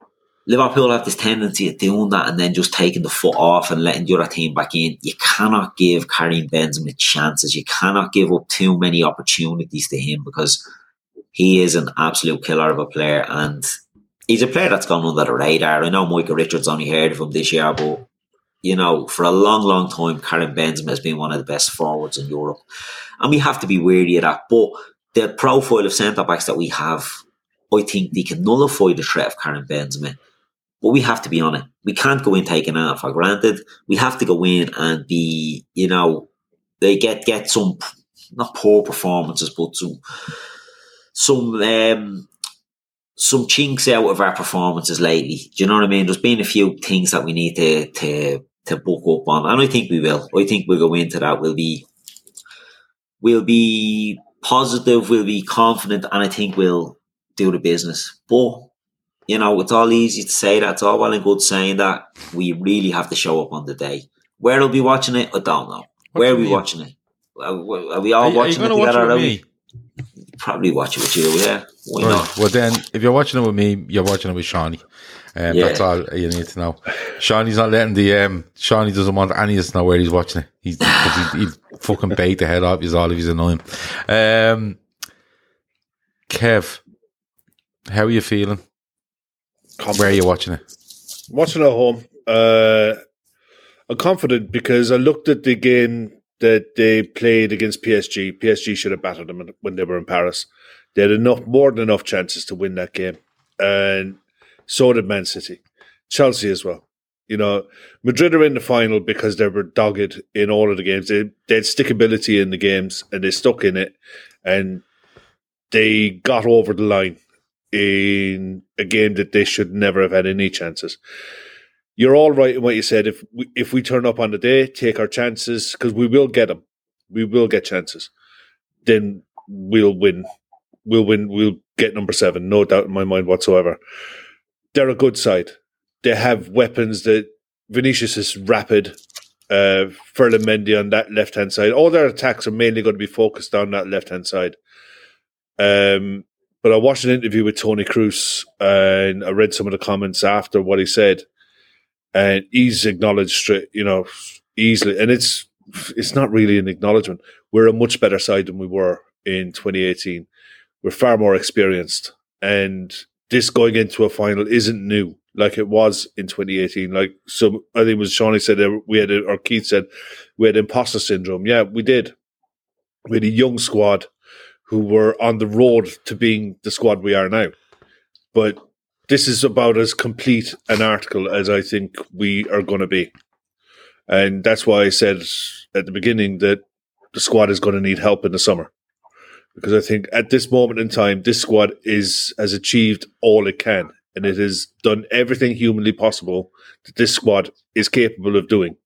Liverpool have this tendency of doing that and then just taking the foot off and letting the other team back in. You cannot give Karim Benzema chances. You cannot give up too many opportunities to him because he is an absolute killer of a player, and he's a player that's gone under the radar. I know Michael Richards only heard of him this year, but you know, for a long, long time, Karim Benzema has been one of the best forwards in Europe, and we have to be wary of that. But the profile of centre backs that we have, I think they can nullify the threat of Karim Benzema. But we have to be on it. We can't go in taking that for granted. We have to go in and be, you know, they get get some not poor performances, but some. Some um, some chinks out of our performances lately. Do you know what I mean? There's been a few things that we need to to to book up on, and I think we will. I think we'll go into that. We'll be we'll be positive. We'll be confident, and I think we'll do the business. But you know, it's all easy to say that. It's all well and good saying that. We really have to show up on the day. Where we'll be watching it, I don't know. What Where are we mean? watching it? Are, are we all are, watching are it together? Are we? Probably watch it with you, yeah. Why right. not? Well, then, if you're watching it with me, you're watching it with Shawnee. Um, yeah. That's all you need to know. Shawnee's not letting the um, Shawnee doesn't want any of us to know where he's watching it. He's he'd, he'd fucking bait the head off. He's all if he's annoying. Um, Kev, how are you feeling? Confident. Where are you watching it? Watching it at home. Uh, I'm confident because I looked at the game that they played against P S G. P S G should have battered them when they were in Paris. They had enough, more than enough chances to win that game. And so did Man City. Chelsea as well. You know, Madrid are in the final because they were dogged in all of the games. They, they had stickability in the games and they stuck in it. And they got over the line in a game that they should never have had any chances. You're all right in what you said. If we, if we turn up on the day, take our chances, because we will get them. We will get chances. Then we'll win. We'll win. We'll get number seven. No doubt in my mind whatsoever. They're a good side. They have weapons that Vinicius is rapid. Uh, Ferland Mendy on that left-hand side. All their attacks are mainly going to be focused on that left-hand side. Um, but I watched an interview with Toni Kroos and I read some of the comments after what he said. And he's acknowledged, you know, easily. And it's it's not really an acknowledgement. We're a much better side than we were in twenty eighteen. We're far more experienced. And this going into a final isn't new like it was in twenty eighteen. Like, so I think it was Shawnee said, we had, or Keith said, we had imposter syndrome. Yeah, we did. We had a young squad who were on the road to being the squad we are now. But this is about as complete an article as I think we are going to be. And that's why I said at the beginning that the squad is going to need help in the summer. Because I think at this moment in time, this squad is has achieved all it can. And it has done everything humanly possible that this squad is capable of doing.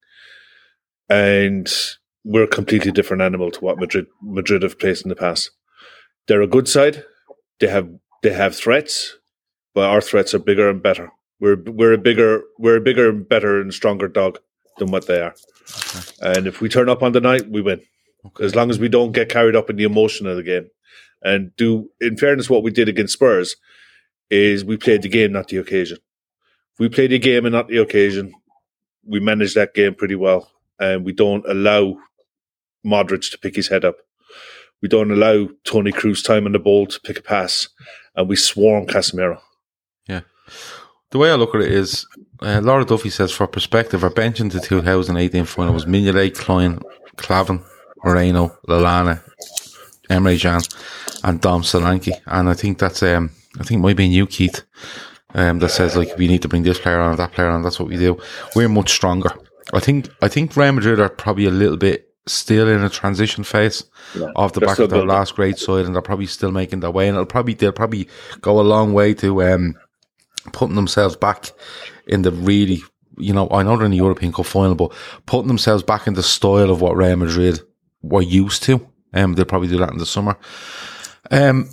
And we're a completely different animal to what Madrid Madrid have placed in the past. They're a good side. They have they have threats. But our threats are bigger and better. We're we're a bigger we're a bigger and better and stronger dog than what they are. Okay. And if we turn up on the night, we win. Okay. As long as we don't get carried up in the emotion of the game. And do, in fairness, what we did against Spurs is we played the game, not the occasion. If we play the game and not the occasion, we manage that game pretty well. And we don't allow Modric to pick his head up. We don't allow Toni Kroos time in the ball to pick a pass. And we swarm Casemiro. Yeah. The way I look at it is, uh, Laura Duffy says, for perspective, our bench in the two thousand eighteen final was Mignolet, Klein, Clavin, Moreno, Lallana, Emre Can, and Dom Solanke. And I think that's, um, I think it might be you, Keith, um, that says, like, we need to bring this player on, that player on, that's what we do. We're much stronger. I think, I think Real Madrid are probably a little bit still in a transition phase yeah, off the back of their last great side, and they're probably still making their way, and it'll probably they'll probably go a long way to um, putting themselves back in the really, you know, I know they're in the European Cup final, but putting themselves back in the style of what Real Madrid were used to. Um, they'll probably do that in the summer. Um,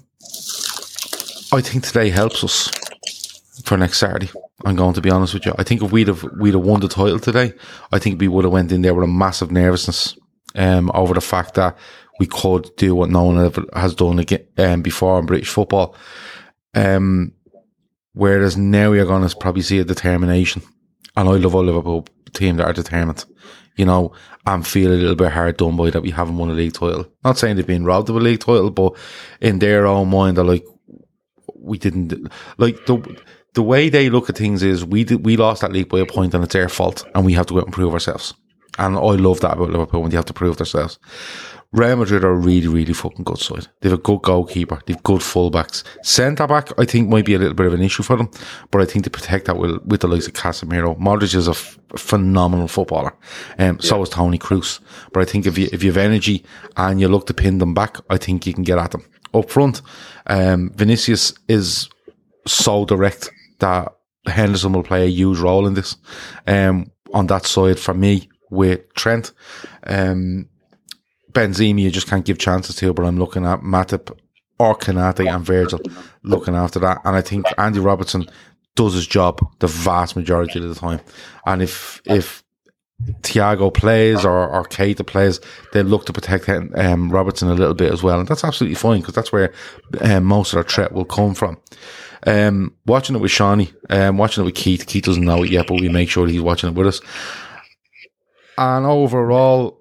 I think today helps us for next Saturday. I'm going to be honest with you. I think if we'd have we'd have won the title today, I think we would have went in there with a massive nervousness. Um, over the fact that we could do what no one ever has done again, um, before in British football. Um, Whereas now you're going to probably see a determination. And I love a Liverpool team that are determined, you know, and feel a little bit hard done by that we haven't won a league title. Not saying they've been robbed of a league title, but in their own mind, they're like, we didn't, like, the the way they look at things is, we did, we lost that league by a point and it's their fault and we have to go out and prove ourselves. And I love that about Liverpool, when they have to prove themselves. Real Madrid are a really, really fucking good side. They have a good goalkeeper. They have good fullbacks. Centre-back, I think, might be a little bit of an issue for them, but I think they protect that with, with the likes of Casemiro. Modric is a f- phenomenal footballer. Um, yeah. So is Toni Kroos. But I think if you, if you have energy and you look to pin them back, I think you can get at them. Up front, um, Vinicius is so direct that Henderson will play a huge role in this. Um, on that side, for me, with Trent, um, Benzema, you just can't give chances to, but I'm looking at Matip or Konate and Virgil looking after that. And I think Andy Robertson does his job the vast majority of the time. And if if Thiago plays or, or Keita plays, they look to protect um, Robertson a little bit as well. And that's absolutely fine, because that's where um, most of their threat will come from. Um, watching it with Shawnee, um, watching it with Keith. Keith doesn't know it yet, but we make sure he's watching it with us. And overall,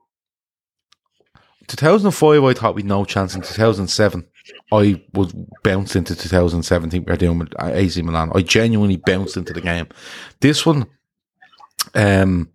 two thousand five, I thought we'd no chance. In two thousand seven, I was bounced into two thousand seventeen. We're doing with A C Milan. I genuinely bounced into the game. This one, um,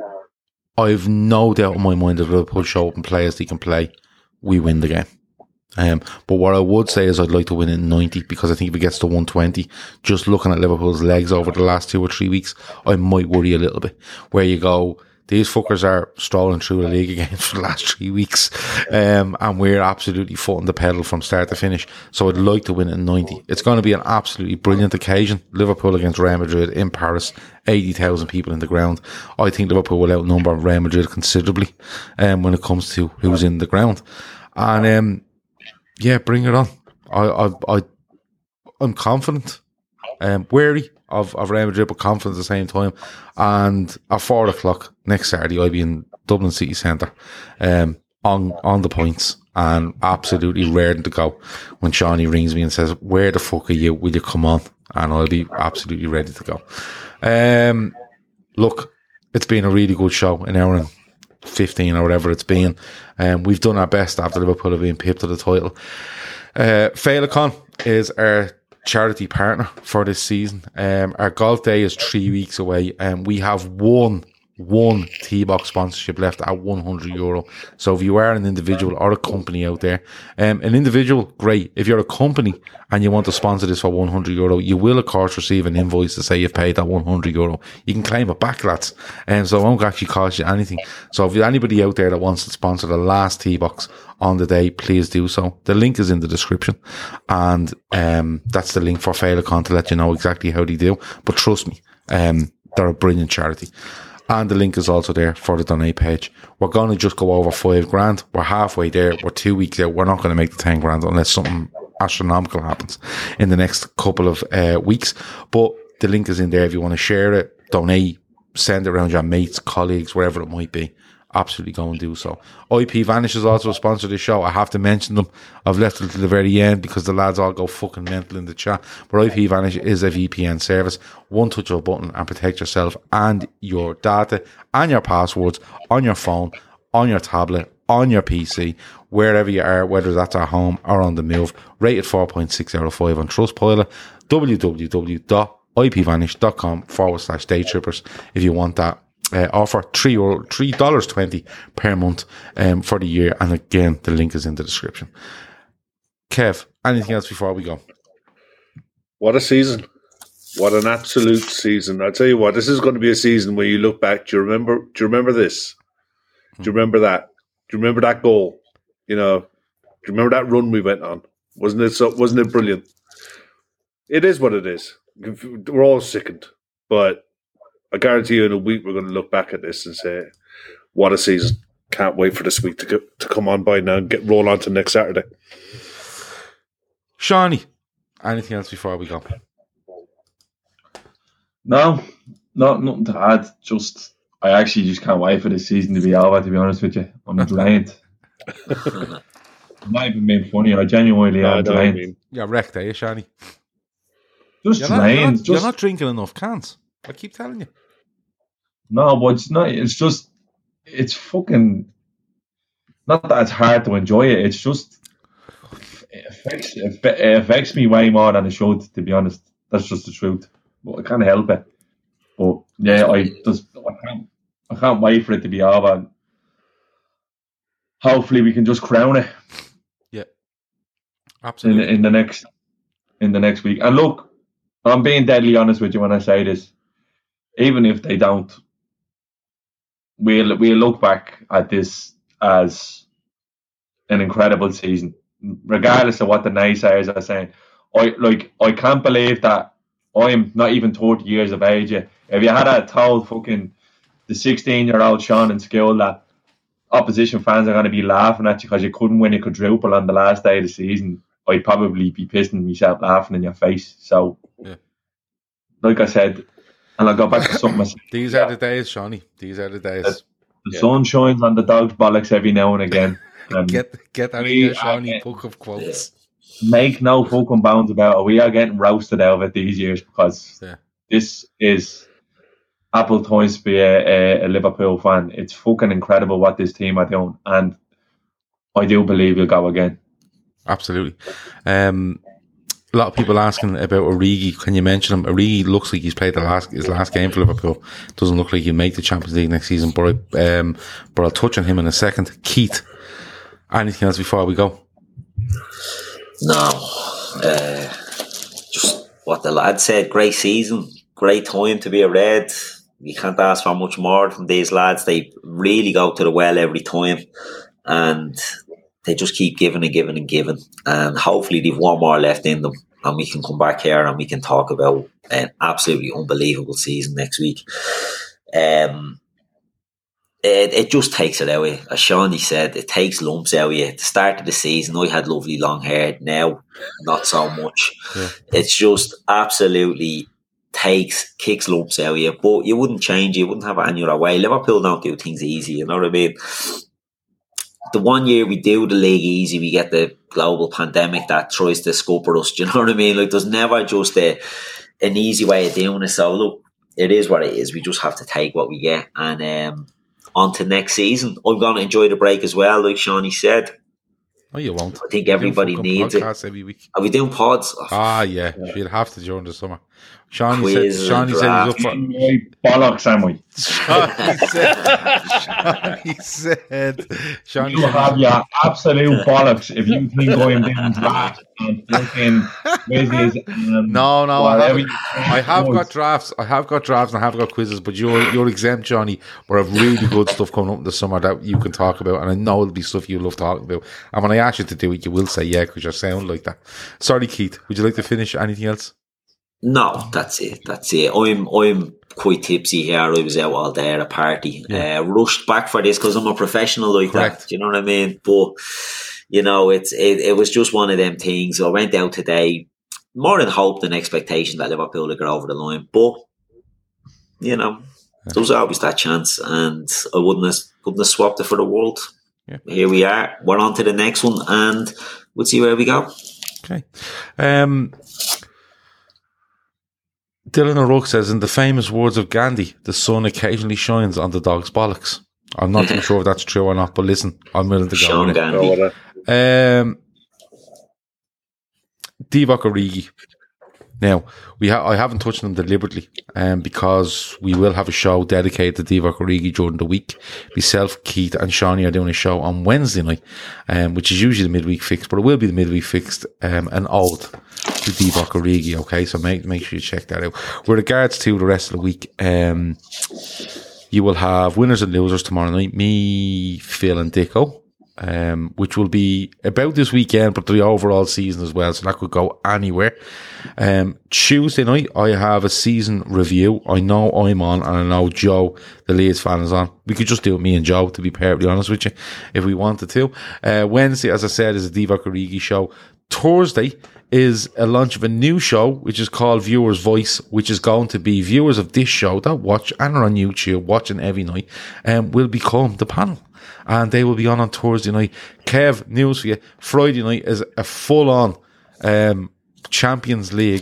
I've no doubt in my mind that Liverpool show up and play as they can play, we win the game. Um, but what I would say is I'd like to win in ninety, because I think if it gets to one twenty, just looking at Liverpool's legs over the last two or three weeks, I might worry a little bit. Where you go, these fuckers are strolling through the league again for the last three weeks. Um, and we're absolutely footing the pedal from start to finish. So I'd like to win it in ninety. It's going to be an absolutely brilliant occasion. Liverpool against Real Madrid in Paris. eighty thousand people in the ground. I think Liverpool will outnumber Real Madrid considerably, um, when it comes to who's in the ground. And, um, yeah, bring it on. I, I, I, I'm confident. Um, wary of, of Real Madrid, but confident at the same time. And at four o'clock next Saturday, I'll be in Dublin City Centre, um, on, on the points, and absolutely raring to go when Shawnee rings me and says, where the fuck are you? Will you come on? And I'll be absolutely ready to go. Um, look, it's been a really good show, an hour and fifteen or whatever it's been. Um, we've done our best after Liverpool have been pipped to the title. Uh, Féileacán is our charity partner for this season. Um, our golf day is three weeks away, and we have one one T-Box sponsorship left at one hundred euro. So if you are an individual or a company out there, um, an individual, great. If you're a company and you want to sponsor this for one hundred euro, you will of course receive an invoice to say you've paid that one hundred euro. You can claim it back, lads. And um, so it won't actually cost you anything. So if there's anybody out there that wants to sponsor the last T-Box on the day, please do so. The link is in the description, and um, that's the link for Féileacán to let you know exactly how they do. But trust me, um, they're a brilliant charity. And the link is also there for the donate page. We're going to just go over five grand. We're halfway there. We're two weeks out. We're not going to make the ten grand unless something astronomical happens in the next couple of uh, weeks. But the link is in there if you want to share it, donate, send it around your mates, colleagues, wherever it might be. Absolutely go and do so. I P Vanish is also a sponsor of the show. I have to mention them. I've left it to the very end because the lads all go fucking mental in the chat. But I P Vanish is a V P N service. One touch of a button and protect yourself and your data and your passwords on your phone, on your tablet, on your P C, wherever you are, whether that's at home or on the move. Rated four point six out of five on Trustpilot. www.ipvanish.com forward slash daytrippers if you want that. Uh, offer three euro, three dollars twenty per month um, for the year, and again the link is in the description. Kev, anything else before we go? What a season! What an absolute season! I tell you what, this is going to be a season where you look back. Do you remember? Do you remember this? Do you remember that? Do you remember that goal? You know, do you remember that run we went on? Wasn't it so? Wasn't it brilliant? It is what it is. We're all sickened, but I guarantee you in a week we're going to look back at this and say, what a season. Can't wait for this week to, go, to come on by now and get roll on to next Saturday. Shawnee, anything else before we go? No, not nothing to add. Just, I actually just can't wait for this season to be over, to be honest with you. I'm drained. I'm not even being funny. I genuinely no, am drained. I mean. You're wrecked, are you, Shawnee? just you're drains. Not, you're, not, just, you're not drinking enough cans. I keep telling you. No, but it's not. It's just, it's fucking. Not that it's hard to enjoy it. It's just, it affects, it affects me way more than it should. To be honest, that's just the truth. But I can't help it. But yeah, I just, I can't, I can't wait for it to be over. Hopefully, we can just crown it. Yeah, absolutely. In, in the next, in the next week. And look, I'm being deadly honest with you when I say this. Even if they don't, we'll we'll look back at this as an incredible season, regardless of what the naysayers are saying. I like I can't believe that I'm not even thirty years of age yet. If you had a told fucking the sixteen year old Sean in school that opposition fans are going to be laughing at you because you couldn't win a quadruple on the last day of the season, I'd probably be pissing myself laughing in your face. So, yeah. Like I said, and I'll go back to something. These are the days, Shawnee. These are the days. The, the yeah. sun shines on the dog's bollocks every now and again. And get get that in your Shawnee book of quotes. Make no fucking bounds about it. We are getting roasted out of it these years because yeah. this is apple times to be a, a, a Liverpool fan. It's fucking incredible what this team are doing, and I do believe we'll go again. Absolutely. Um, a lot of people asking about Origi. Can you mention him? Origi looks like he's played the last his last game for Liverpool. Doesn't look like he'll make the Champions League next season. But I, um, but I'll touch on him in a second. Keith, anything else before we go? No, uh, just what the lad said. Great season, great time to be a Red. You can't ask for much more from these lads. They really go to the well every time, and they just keep giving and giving and giving. And hopefully they've one more left in them, and we can come back here and we can talk about an absolutely unbelievable season next week. Um, It, it just takes it away. As Shawnee said, it takes lumps out of you. At the start of the season, I had lovely long hair. Now, not so much. Yeah. It's just absolutely takes, kicks lumps out of you. But you wouldn't change it. You wouldn't have it any other way. Liverpool don't do things easy. You know what I mean? The one year we do the league easy, we get the global pandemic that tries to scupper us. Do you know what I mean? Like, there's never just a, an easy way of doing it. So, look, it is what it is. We just have to take what we get. And, um, on to next season. I'm going to enjoy the break as well, like Shawnee said. Oh, you won't. I think everybody needs it. Every week. Are we doing pods? Oh, ah, yeah. yeah. You'll have to during the summer. Shawnee said, Shawnee said he's up for... Bollocks, Sammy. Shawnee said... Shawnee said... Shawnee you have your absolute bollocks if you think I'm doing drafts and fucking quizzes. Um, no, no, I have, I have got drafts. I have got drafts and I have got quizzes, but you're you're exempt, Johnny. We have really good stuff coming up in the summer that you can talk about, and I know it'll be stuff you love talking about. And when I ask you to do it, you will say yeah because you sound like that. Sorry, Keith. Would you like to finish? Anything else? No, that's it. That's it. I'm I'm quite tipsy here. I was out all day at a party. Yeah. Uh, rushed back for this because I'm a professional like Correct. that. Do you know what I mean? But you know, it's it, it was just one of them things. I went out today, more in hope than expectation that Liverpool would get over the line. But you know, yeah. there was always that chance, and I wouldn't have, wouldn't have swapped it for the world. Yeah. Here we are. We're on to the next one, and we'll see where we go. Okay. Um. Dylan O'Rourke says, in the famous words of Gandhi, the sun occasionally shines on the dog's bollocks. I'm not too sure if that's true or not, but listen, I'm willing to go Sean with Gandhi. it. Um, Divock Origi. Now, we ha- I haven't touched them deliberately um, because we will have a show dedicated to Divock Origi during the week. Myself, Keith and Shawnee are doing a show on Wednesday night, um, which is usually the midweek fix, but it will be the midweek fixed, um, an ode to Divock Origi, okay? So make make sure you check that out. With regards to the rest of the week, um, you will have winners and losers tomorrow night. Me, Phil and Dicko. Um, which will be about this weekend, but the overall season as well. So that could go anywhere. Um, Tuesday night, I have a season review. I know I'm on, and I know Joe, the Leeds fan, is on. We could just do it, me and Joe, to be perfectly honest with you, if we wanted to. Uh, Wednesday, as I said, is a Divock Origi show. Thursday is a launch of a new show, which is called Viewer's Voice, which is going to be viewers of this show that watch and are on YouTube, watching every night, and um, will become the panel. And they will be on on Thursday night. Kev, news for you. Friday night is a full-on um, Champions League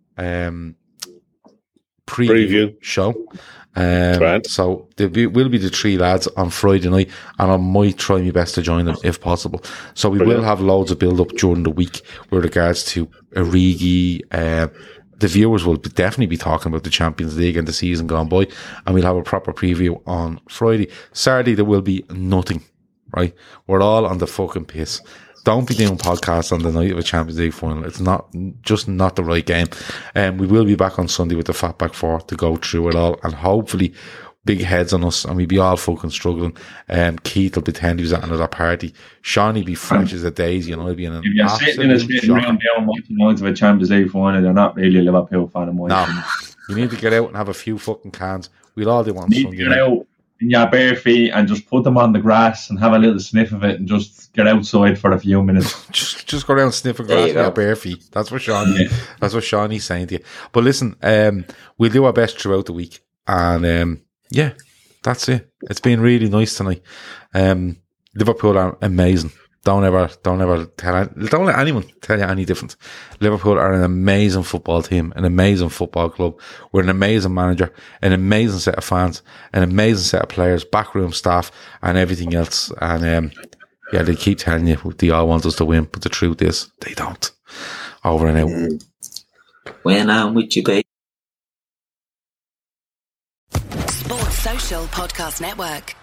um, preview, preview show. Um, so there be, will be the three lads on Friday night, and I might try my best to join them if possible. So we Brilliant. will have loads of build up during the week with regards to Origi. Uh, the viewers will be definitely be talking about the Champions League and the season gone by, and we'll have a proper preview on Friday. Saturday there will be nothing. Right, we're all on the fucking piss. Don't be doing podcasts on the night of a Champions League final. It's not just not the right game. And um, we will be back on Sunday with the Fatback Four to go through it all, and hopefully big heads on us, and we'll be all fucking struggling. Um, Keith will pretend he was at another party. Shawnee be fresh as a daisy, and I'll be in an if you're sitting in a sitting round down watching loads of a Champions League final, you're not really a Liverpool fan of mine. No, you need to get out and have a few fucking cans. We'll all do one Sunday night. In your bare feet and just put them on the grass and have a little sniff of it and just get outside for a few minutes. just just go around sniffing grass with your bare feet. That's what Shawnee, yeah. that's what Shawnee's saying to you. But listen, um, we'll do our best throughout the week, and um, yeah, that's it. It's been really nice tonight. Um, Liverpool are amazing. Don't ever, don't ever tell, don't let anyone tell you any different. Liverpool are an amazing football team, an amazing football club. We're an amazing manager, an amazing set of fans, an amazing set of players, backroom staff, and everything else. And um, yeah, they keep telling you they all want us to win, but the truth is they don't. Over and out. When I'm with you, babe. Sports Social Podcast Network.